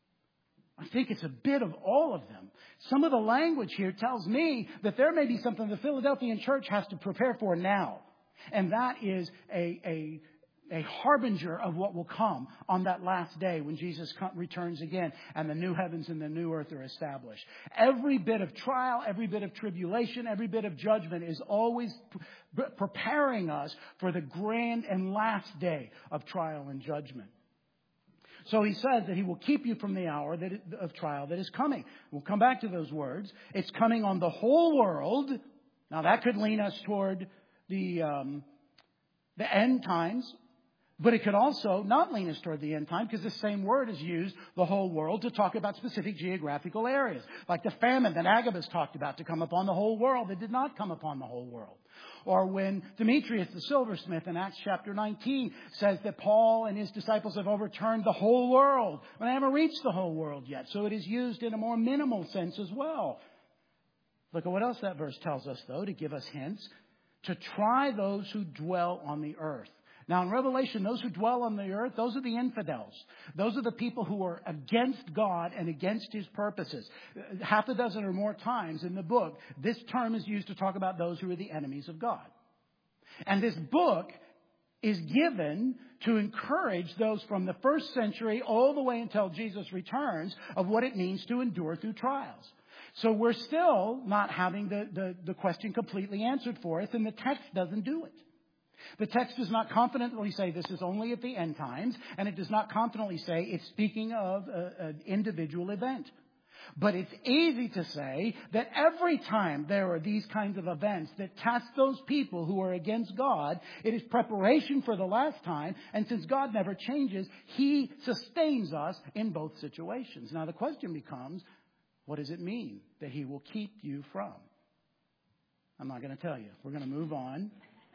I think it's a bit of all of them. Some of the language here tells me that there may be something the Philadelphian church has to prepare for now. And that is a, a, a harbinger of what will come on that last day when Jesus returns again and the new heavens and the new earth are established. Every bit of trial, every bit of tribulation, every bit of judgment is always pre- preparing us for the grand and last day of trial and judgment. So He says that He will keep you from the hour that of trial that is coming. We'll come back to those words. It's coming on the whole world. Now that could lean us toward the um, the end times, but it could also not lean us toward the end time because the same word is used, the whole world, to talk about specific geographical areas, like the famine that Agabus talked about to come upon the whole world that did not come upon the whole world. Or when Demetrius the silversmith in Acts chapter nineteen says that Paul and his disciples have overturned the whole world. Well, they haven't reached the whole world yet. So it is used in a more minimal sense as well. Look at what else that verse tells us, though, to give us hints. To try those who dwell on the earth. Now, in Revelation, those who dwell on the earth, those are the infidels. Those are the people who are against God and against His purposes. Half a dozen or more times in the book, this term is used to talk about those who are the enemies of God. And this book is given to encourage those from the first century all the way until Jesus returns of what it means to endure through trials. So we're still not having the, the, the question completely answered for us, and the text doesn't do it. The text does not confidently say this is only at the end times, and it does not confidently say it's speaking of a, an individual event. But it's easy to say that every time there are these kinds of events that test those people who are against God, it is preparation for the last time. And since God never changes, He sustains us in both situations. Now the question becomes, what does it mean that He will keep you from? I'm not going to tell you. We're going to move on.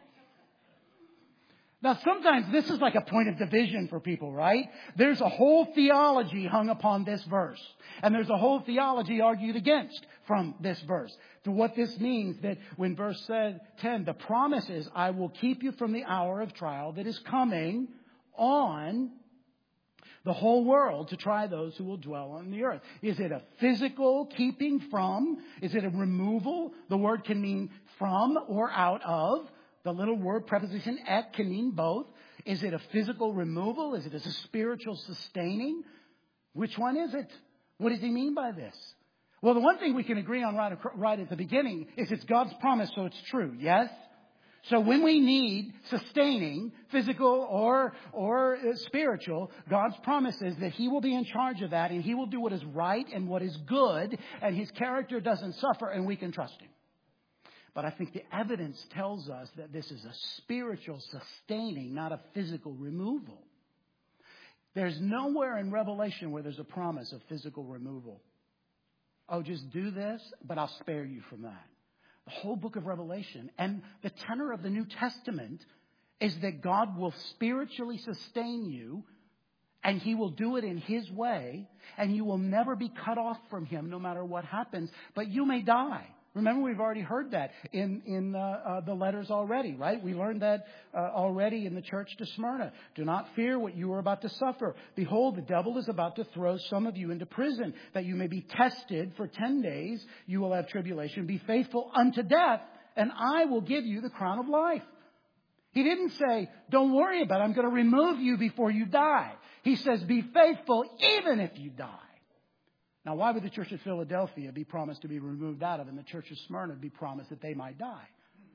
Now, sometimes this is like a point of division for people, right? There's a whole theology hung upon this verse. And there's a whole theology argued against from this verse. To what this means, that when verse ten, the promise is, I will keep you from the hour of trial that is coming on the whole world to try those who will dwell on the earth. Is it a physical keeping from? Is it a removal? The word can mean from or out of. The little word preposition et can mean both. Is it a physical removal? Is it a spiritual sustaining? Which one is it? What does He mean by this? Well, the one thing we can agree on right, right at the beginning is it's God's promise, so it's true. Yes? So when we need sustaining, physical or, or spiritual, God's promise is that He will be in charge of that, and He will do what is right and what is good, and His character doesn't suffer, and we can trust Him. But I think the evidence tells us that this is a spiritual sustaining, not a physical removal. There's nowhere in Revelation where there's a promise of physical removal. Oh, just do this, but I'll spare you from that. The whole book of Revelation and the tenor of the New Testament is that God will spiritually sustain you, and He will do it in His way, and you will never be cut off from Him no matter what happens, but you may die. Remember, we've already heard that in, in uh, uh, the letters already, right? We learned that uh, already in the church to Smyrna. Do not fear what you are about to suffer. Behold, the devil is about to throw some of you into prison, that you may be tested for ten days. You will have tribulation. Be faithful unto death, and I will give you the crown of life. He didn't say, don't worry about it. I'm going to remove you before you die. He says, be faithful even if you die. Now, why would the church of Philadelphia be promised to be removed out of, and the church of Smyrna be promised that they might die?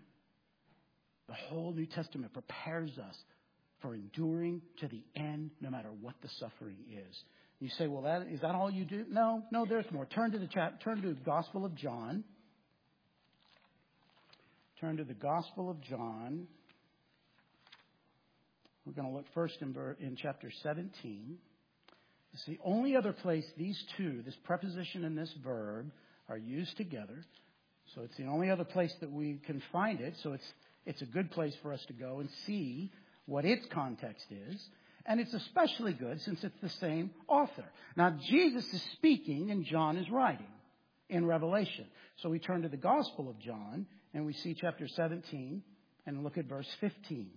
The whole New Testament prepares us for enduring to the end, no matter what the suffering is. You say, well, that, is that all you do? No, no, there's more. Turn to the chap, turn to the Gospel of John. Turn to the Gospel of John. We're going to look first in, in chapter seventeen. It's the only other place these two, this preposition and this verb, are used together. So it's the only other place that we can find it. So it's it's a good place for us to go and see what its context is. And it's especially good since it's the same author. Now, Jesus is speaking and John is writing in Revelation. So we turn to the Gospel of John and we see chapter seventeen and look at verse fifteen.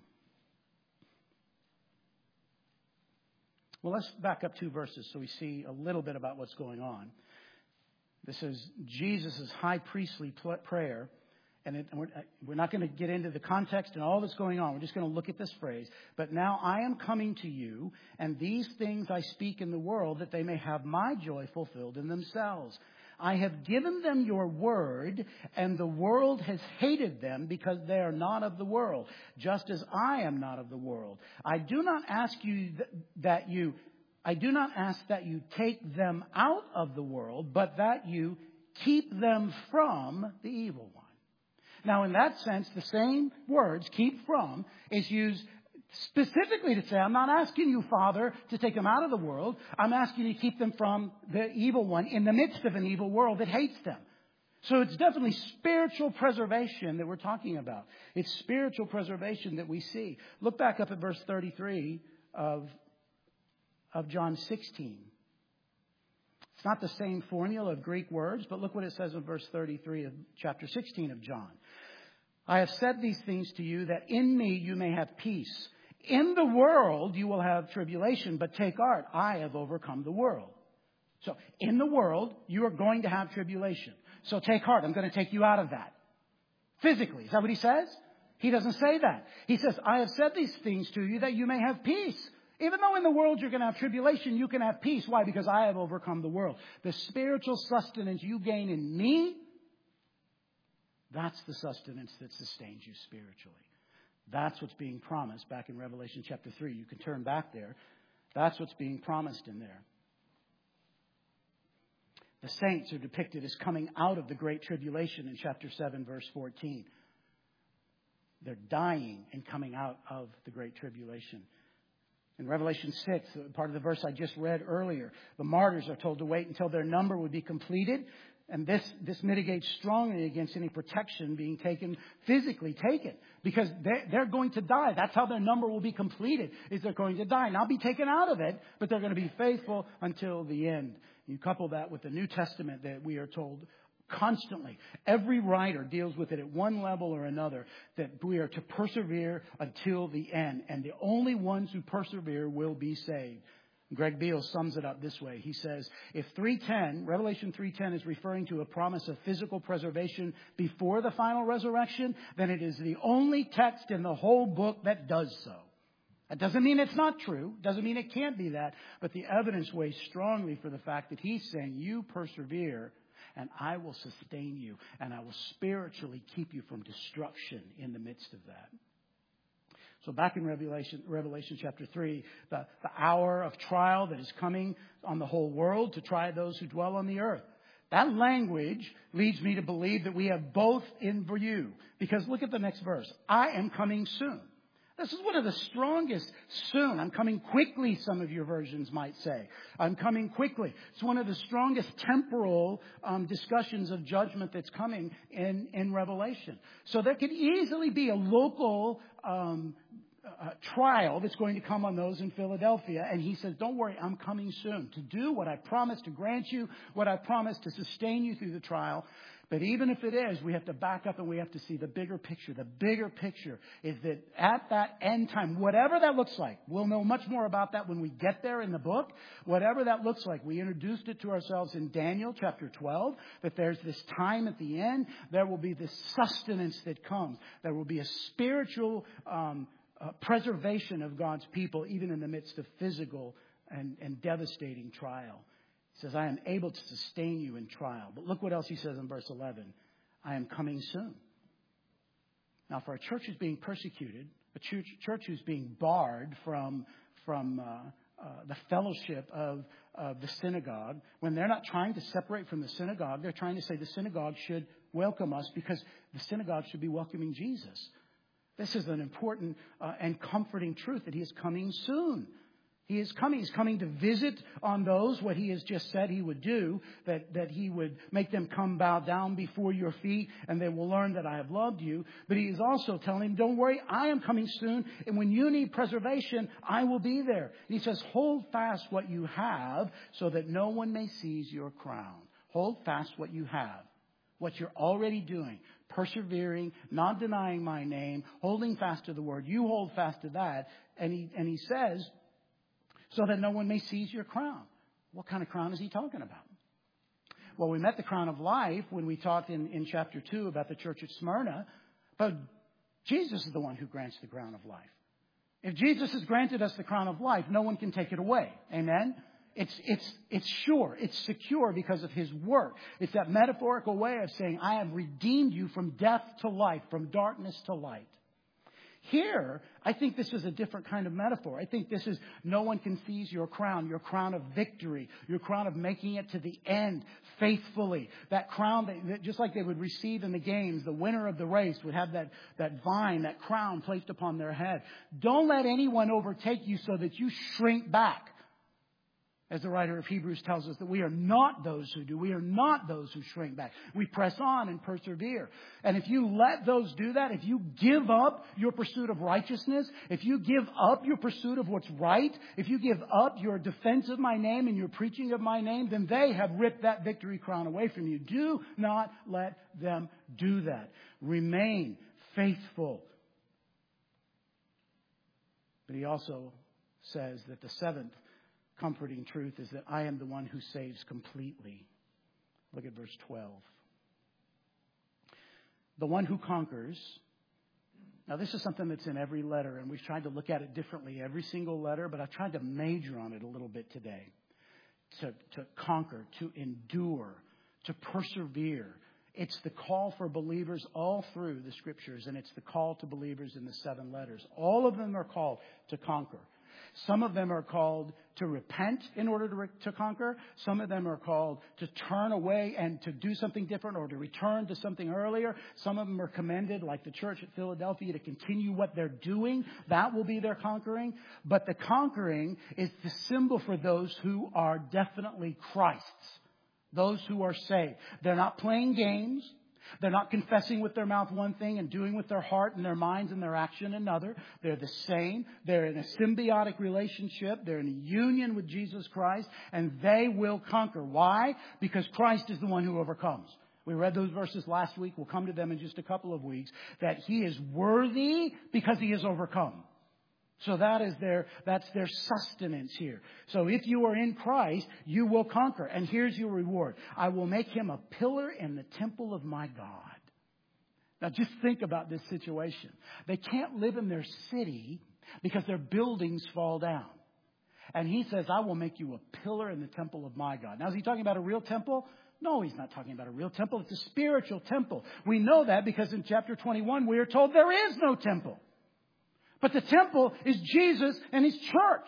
Well, let's back up two verses so we see a little bit about what's going on. This is Jesus' high priestly prayer. And it, we're, we're not going to get into the context and all that's going on. We're just going to look at this phrase. But now I am coming to you, and these things I speak in the world, that they may have my joy fulfilled in themselves. I have given them your word, and the world has hated them because they are not of the world, just as I am not of the world. I do not ask you th- that you, I do not ask that you take them out of the world, but that you keep them from the evil one. Now, in that sense, the same words, keep from, is used specifically to say, I'm not asking you, Father, to take them out of the world. I'm asking you to keep them from the evil one in the midst of an evil world that hates them. So it's definitely spiritual preservation that we're talking about. It's spiritual preservation that we see. Look back up at verse thirty-three of, of John sixteen. It's not the same formula of Greek words, but look what it says in verse thirty-three of chapter sixteen of John. I have said these things to you that in me you may have peace. In the world, you will have tribulation, but take heart. I have overcome the world. So in the world, you are going to have tribulation. So take heart. I'm going to take you out of that. Physically. Is that what he says? He doesn't say that. He says, I have said these things to you that you may have peace. Even though in the world you're going to have tribulation, you can have peace. Why? Because I have overcome the world. The spiritual sustenance you gain in me, that's the sustenance that sustains you spiritually. That's what's being promised back in Revelation chapter three. You can turn back there. That's what's being promised in there. The saints are depicted as coming out of the great tribulation in chapter seven, verse fourteen. They're dying and coming out of the great tribulation. In Revelation six, part of the verse I just read earlier, the martyrs are told to wait until their number would be completed. And this, this mitigates strongly against any protection being taken, physically taken. Because they're, they're going to die. That's how their number will be completed, is they're going to die. Not be taken out of it, but they're going to be faithful until the end. You couple that with the New Testament that we are told constantly. Every writer deals with it at one level or another, that we are to persevere until the end. And the only ones who persevere will be saved. Greg Beale sums it up this way. He says, if three ten, Revelation three ten is referring to a promise of physical preservation before the final resurrection, then it is the only text in the whole book that does so. That doesn't mean it's not true. Doesn't mean it can't be that. But the evidence weighs strongly for the fact that he's saying, you persevere and I will sustain you and I will spiritually keep you from destruction in the midst of that. So back in Revelation, Revelation chapter three, the, the hour of trial that is coming on the whole world to try those who dwell on the earth. That language leads me to believe that we have both in view. Because look at the next verse. I am coming soon. This is one of the strongest soon. I'm coming quickly, some of your versions might say. I'm coming quickly. It's one of the strongest temporal um, discussions of judgment that's coming in, in Revelation. So there could easily be a local um, uh, trial that's going to come on those in Philadelphia. And he says, don't worry, I'm coming soon to do what I promised to grant you, what I promised to sustain you through the trial. But even if it is, we have to back up and we have to see the bigger picture. The bigger picture is that at that end time, whatever that looks like, we'll know much more about that when we get there in the book. Whatever that looks like, we introduced it to ourselves in Daniel chapter twelve, that there's this time at the end. There will be this sustenance that comes. There will be a spiritual um, uh, preservation of God's people, even in the midst of physical and, and devastating trial. He says, I am able to sustain you in trial. But look what else he says in verse eleven. I am coming soon. Now, for a church who's being persecuted, a church, church who's being barred from, from uh, uh, the fellowship of, of the synagogue, when they're not trying to separate from the synagogue, they're trying to say the synagogue should welcome us because the synagogue should be welcoming Jesus. This is an important uh, and comforting truth that he is coming soon. He is coming. He's coming to visit on those what he has just said he would do, that, that he would make them come bow down before your feet and they will learn that I have loved you. But he is also telling them, don't worry, I am coming soon. And when you need preservation, I will be there. And he says, hold fast what you have so that no one may seize your crown. Hold fast what you have, what you're already doing. Persevering, not denying my name, holding fast to the word. You hold fast to that. And he, and he says, so that no one may seize your crown. What kind of crown is he talking about? Well, we met the crown of life when we talked in, in chapter two about the church at Smyrna. But Jesus is the one who grants the crown of life. If Jesus has granted us the crown of life, no one can take it away. Amen? It's, it's, it's sure. It's secure because of his work. It's that metaphorical way of saying, I have redeemed you from death to life, from darkness to light. Here, I think this is a different kind of metaphor. I think this is no one can seize your crown, your crown of victory, your crown of making it to the end faithfully. That crown, that, that just like they would receive in the games, the winner of the race would have that, that vine, that crown placed upon their head. Don't let anyone overtake you so that you shrink back. As the writer of Hebrews tells us that we are not those who do. We are not those who shrink back. We press on and persevere. And if you let those do that, if you give up your pursuit of righteousness, if you give up your pursuit of what's right, if you give up your defense of my name and your preaching of my name, then they have ripped that victory crown away from you. Do not let them do that. Remain faithful. But he also says that the seventh comforting truth is that I am the one who saves completely. Look at verse twelve. The one who conquers. Now, this is something that's in every letter, and we've tried to look at it differently, every single letter, but I've tried to major on it a little bit today. To, to conquer, to endure, to persevere. It's the call for believers all through the Scriptures, and it's the call to believers in the seven letters. All of them are called to conquer. Some of them are called to repent in order to, re- to conquer. Some of them are called to turn away and to do something different or to return to something earlier. Some of them are commended, like the church at Philadelphia, to continue what they're doing. That will be their conquering. But the conquering is the symbol for those who are definitely Christ's. Those who are saved. They're not playing games. They're not confessing with their mouth one thing and doing with their heart and their minds and their action another. They're the same. They're in a symbiotic relationship. They're in a union with Jesus Christ, and they will conquer. Why? Because Christ is the one who overcomes. We read those verses last week. We'll come to them in just a couple of weeks. That He is worthy because He has overcome. So that is their, that's their sustenance here. So if you are in Christ, you will conquer. And here's your reward. I will make him a pillar in the temple of my God. Now just think about this situation. They can't live in their city because their buildings fall down. And he says, I will make you a pillar in the temple of my God. Now is he talking about a real temple? No, he's not talking about a real temple. It's a spiritual temple. We know that because in chapter twenty-one we are told there is no temple. But the temple is Jesus and His church.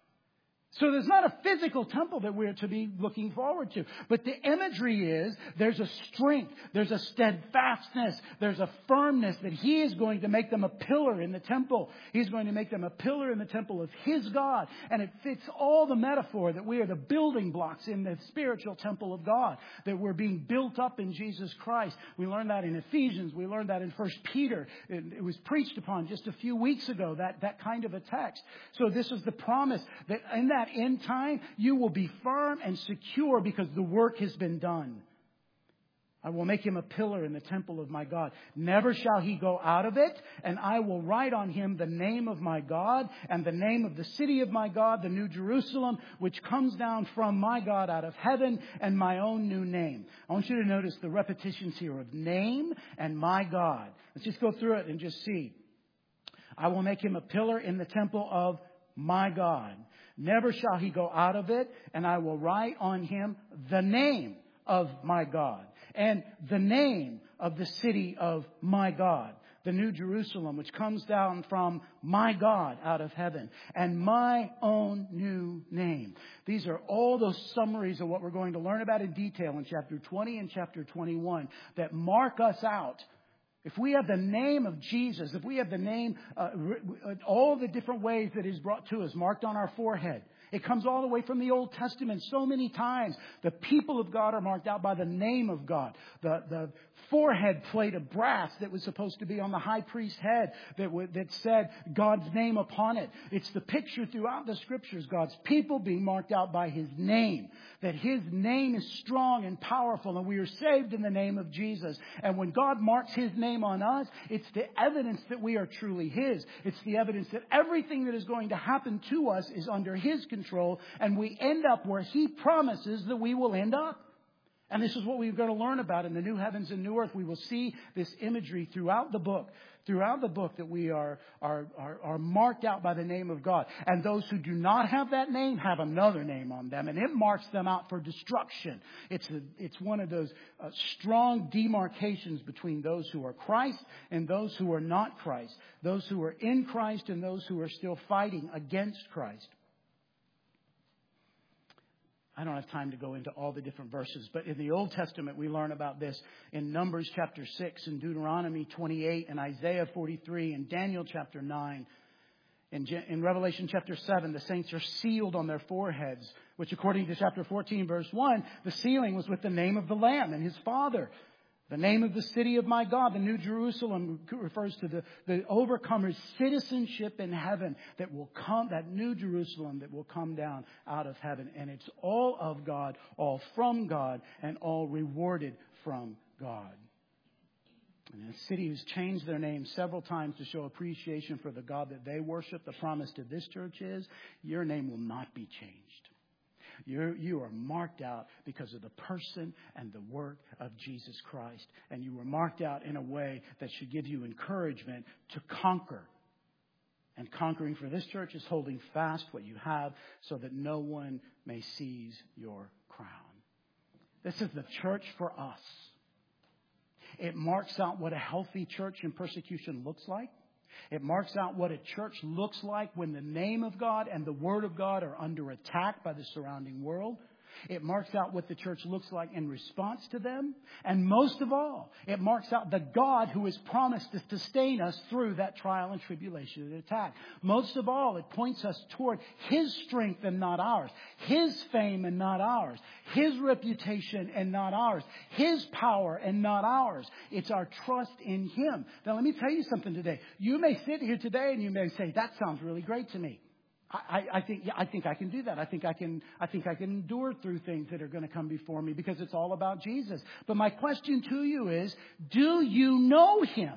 So there's not a physical temple that we're to be looking forward to. But the imagery is there's a strength, there's a steadfastness, there's a firmness that He is going to make them a pillar in the temple. He's going to make them a pillar in the temple of His God. And it fits all the metaphor that we are the building blocks in the spiritual temple of God, that we're being built up in Jesus Christ. We learned that in Ephesians. We learned that in First Peter. It, it was preached upon just a few weeks ago, that, that kind of a text. So this is the promise that in that end time, you will be firm and secure because the work has been done. I will make him a pillar in the temple of my God. Never shall he go out of it. And I will write on him the name of my God and the name of the city of my God, the New Jerusalem, which comes down from my God out of heaven, and my own new name. I want you to notice the repetitions here of name and my God. Let's just go through it and just see. I will make him a pillar in the temple of my God. Never shall he go out of it, and I will write on him the name of my God and the name of the city of my God, the New Jerusalem, which comes down from my God out of heaven, and my own new name. These are all those summaries of what we're going to learn about in detail in chapter twenty and chapter twenty-one that mark us out. If we have the name of Jesus, if we have the name, uh, all the different ways that is brought to us, marked on our forehead. It comes all the way from the Old Testament so many times. The people of God are marked out by the name of God. The, the forehead plate of brass that was supposed to be on the high priest's head that, w- that said God's name upon it. It's the picture throughout the Scriptures, God's people being marked out by His name. That His name is strong and powerful, and we are saved in the name of Jesus. And when God marks His name on us, it's the evidence that we are truly His. It's the evidence that everything that is going to happen to us is under His control, and we end up where He promises that we will end up. And this is what we're going to learn about in the new heavens and new earth. We will see this imagery throughout the book. Throughout the book that we are, are, are, are marked out by the name of God. And those who do not have that name have another name on them. And it marks them out for destruction. It's, a, it's one of those uh, strong demarcations between those who are Christ and those who are not Christ. Those who are in Christ and those who are still fighting against Christ. I don't have time to go into all the different verses, but in the Old Testament, we learn about this in Numbers chapter six, and Deuteronomy twenty-eight, and Isaiah forty-three, and Daniel chapter nine. In, in Revelation chapter seven, the saints are sealed on their foreheads, which according to chapter fourteen, verse one, the sealing was with the name of the Lamb and His Father. The name of the city of my God, the New Jerusalem, refers to the, the overcomer's citizenship in heaven that will come, that New Jerusalem that will come down out of heaven. And it's all of God, all from God, and all rewarded from God. And a city who's changed their name several times to show appreciation for the God that they worship, the promise to this church is, your name will not be changed. You're, you are marked out because of the person and the work of Jesus Christ. And you were marked out in a way that should give you encouragement to conquer. And conquering for this church is holding fast what you have so that no one may seize your crown. This is the church for us. It marks out what a healthy church in persecution looks like. It marks out what a church looks like when the name of God and the Word of God are under attack by the surrounding world. It marks out what the church looks like in response to them. And most of all, it marks out the God who has promised to sustain us through that trial and tribulation and attack. Most of all, it points us toward His strength and not ours. His fame and not ours. His reputation and not ours. His power and not ours. It's our trust in Him. Now, let me tell you something today. You may sit here today and you may say, that sounds really great to me. I, I think yeah, I think I can do that. I think I can I think I can endure through things that are going to come before me because it's all about Jesus. But my question to you is, do you know Him?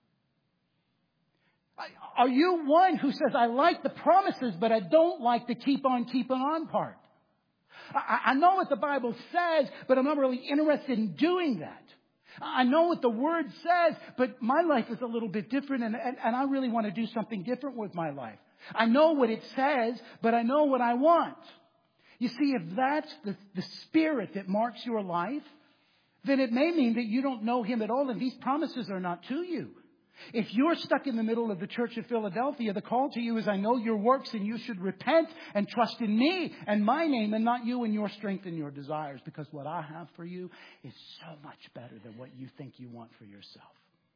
Are you one who says, I like the promises, but I don't like the keep on keeping on part? I, I know what the Bible says, but I'm not really interested in doing that. I know what the Word says, but my life is a little bit different, and, and, and I really want to do something different with my life. I know what it says, but I know what I want. You see, if that's the, the spirit that marks your life, then it may mean that you don't know Him at all, and these promises are not to you. If you're stuck in the middle of the church of Philadelphia, the call to you is, I know your works, and you should repent and trust in me and my name and not you and your strength and your desires, because what I have for you is so much better than what you think you want for yourself.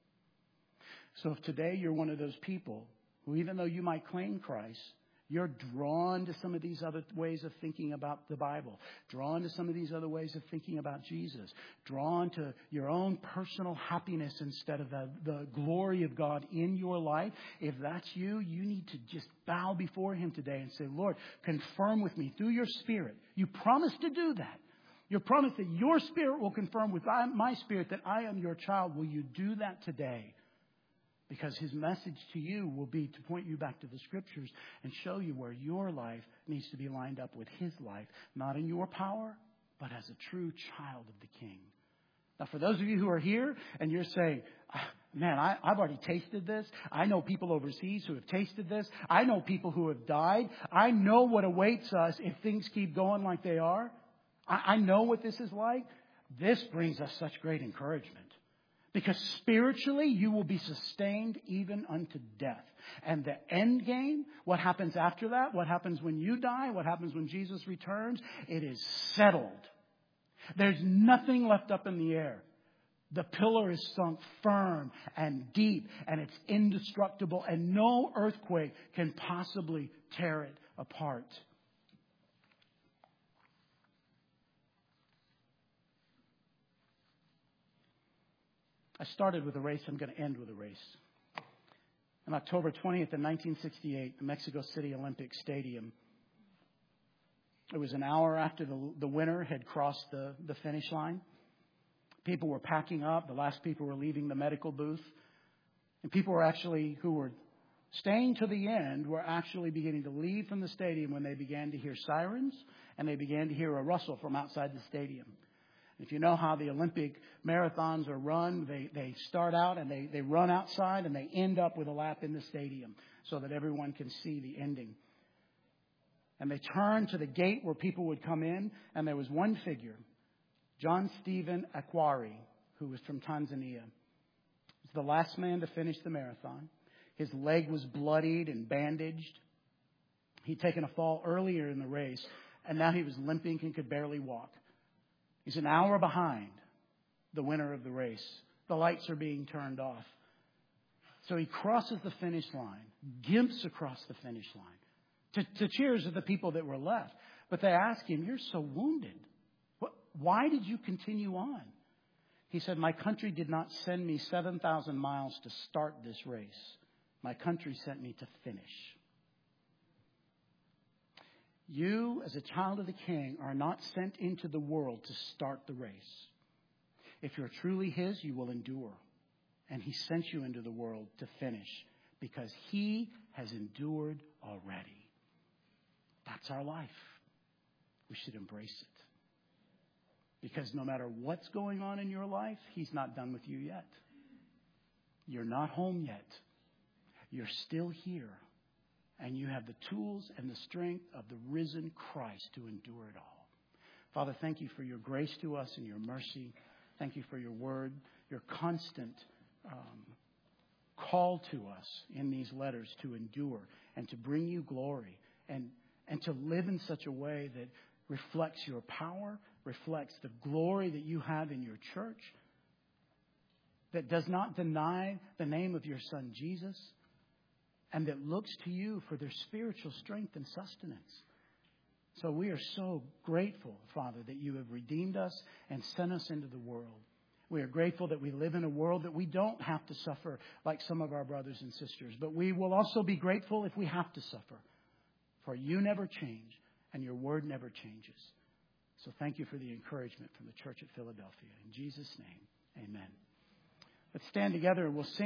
So if today you're one of those people who, even though you might claim Christ, you're drawn to some of these other ways of thinking about the Bible, drawn to some of these other ways of thinking about Jesus, drawn to your own personal happiness instead of the, the glory of God in your life. If that's you, you need to just bow before Him today and say, Lord, confirm with me through your Spirit. You promised to do that. You promised that your Spirit will confirm with my Spirit that I am your child. Will you do that today? Because His message to you will be to point you back to the Scriptures and show you where your life needs to be lined up with His life. Not in your power, but as a true child of the King. Now, for those of you who are here and you're saying, man, I, I've already tasted this. I know people overseas who have tasted this. I know people who have died. I know what awaits us if things keep going like they are. I, I know what this is like. This brings us such great encouragement. Because spiritually, you will be sustained even unto death. And the end game, what happens after that, what happens when you die, what happens when Jesus returns, it is settled. There's nothing left up in the air. The pillar is sunk firm and deep, and it's indestructible, and no earthquake can possibly tear it apart. I started with a race. I'm going to end with a race. On October twentieth of nineteen sixty-eight, the Mexico City Olympic Stadium. It was an hour after the, the winner had crossed the, the finish line. People were packing up. The last people were leaving the medical booth. And people were actually, who were staying to the end, were actually beginning to leave from the stadium when they began to hear sirens and they began to hear a rustle from outside the stadium. If you know how the Olympic marathons are run, they, they start out and they, they run outside and they end up with a lap in the stadium so that everyone can see the ending. And they turned to the gate where people would come in, and there was one figure, John Stephen Akhwari, who was from Tanzania. He was the last man to finish the marathon. His leg was bloodied and bandaged. He'd taken a fall earlier in the race, and now he was limping and could barely walk. He's an hour behind the winner of the race. The lights are being turned off. So he crosses the finish line, gimps across the finish line, to, to cheers of the people that were left. But they ask him, you're so wounded. What, why did you continue on? He said, my country did not send me seven thousand miles to start this race. My country sent me to finish. You, as a child of the King, are not sent into the world to start the race. If you're truly His, you will endure. And he sent you into the world to finish because he has endured already. That's our life. We should embrace it. Because no matter what's going on in your life, he's not done with you yet. You're not home yet. You're still here. And you have the tools and the strength of the risen Christ to endure it all. Father, thank you for your grace to us and your mercy. Thank you for your word, your constant um, call to us in these letters to endure and to bring you glory and, and to live in such a way that reflects your power, reflects the glory that you have in your church, that does not deny the name of your Son, Jesus, and that looks to you for their spiritual strength and sustenance. So we are so grateful, Father, that you have redeemed us and sent us into the world. We are grateful that we live in a world that we don't have to suffer like some of our brothers and sisters. But we will also be grateful if we have to suffer. For you never change and your word never changes. So thank you for the encouragement from the church at Philadelphia. In Jesus' name, amen. Let's stand together and we'll sing.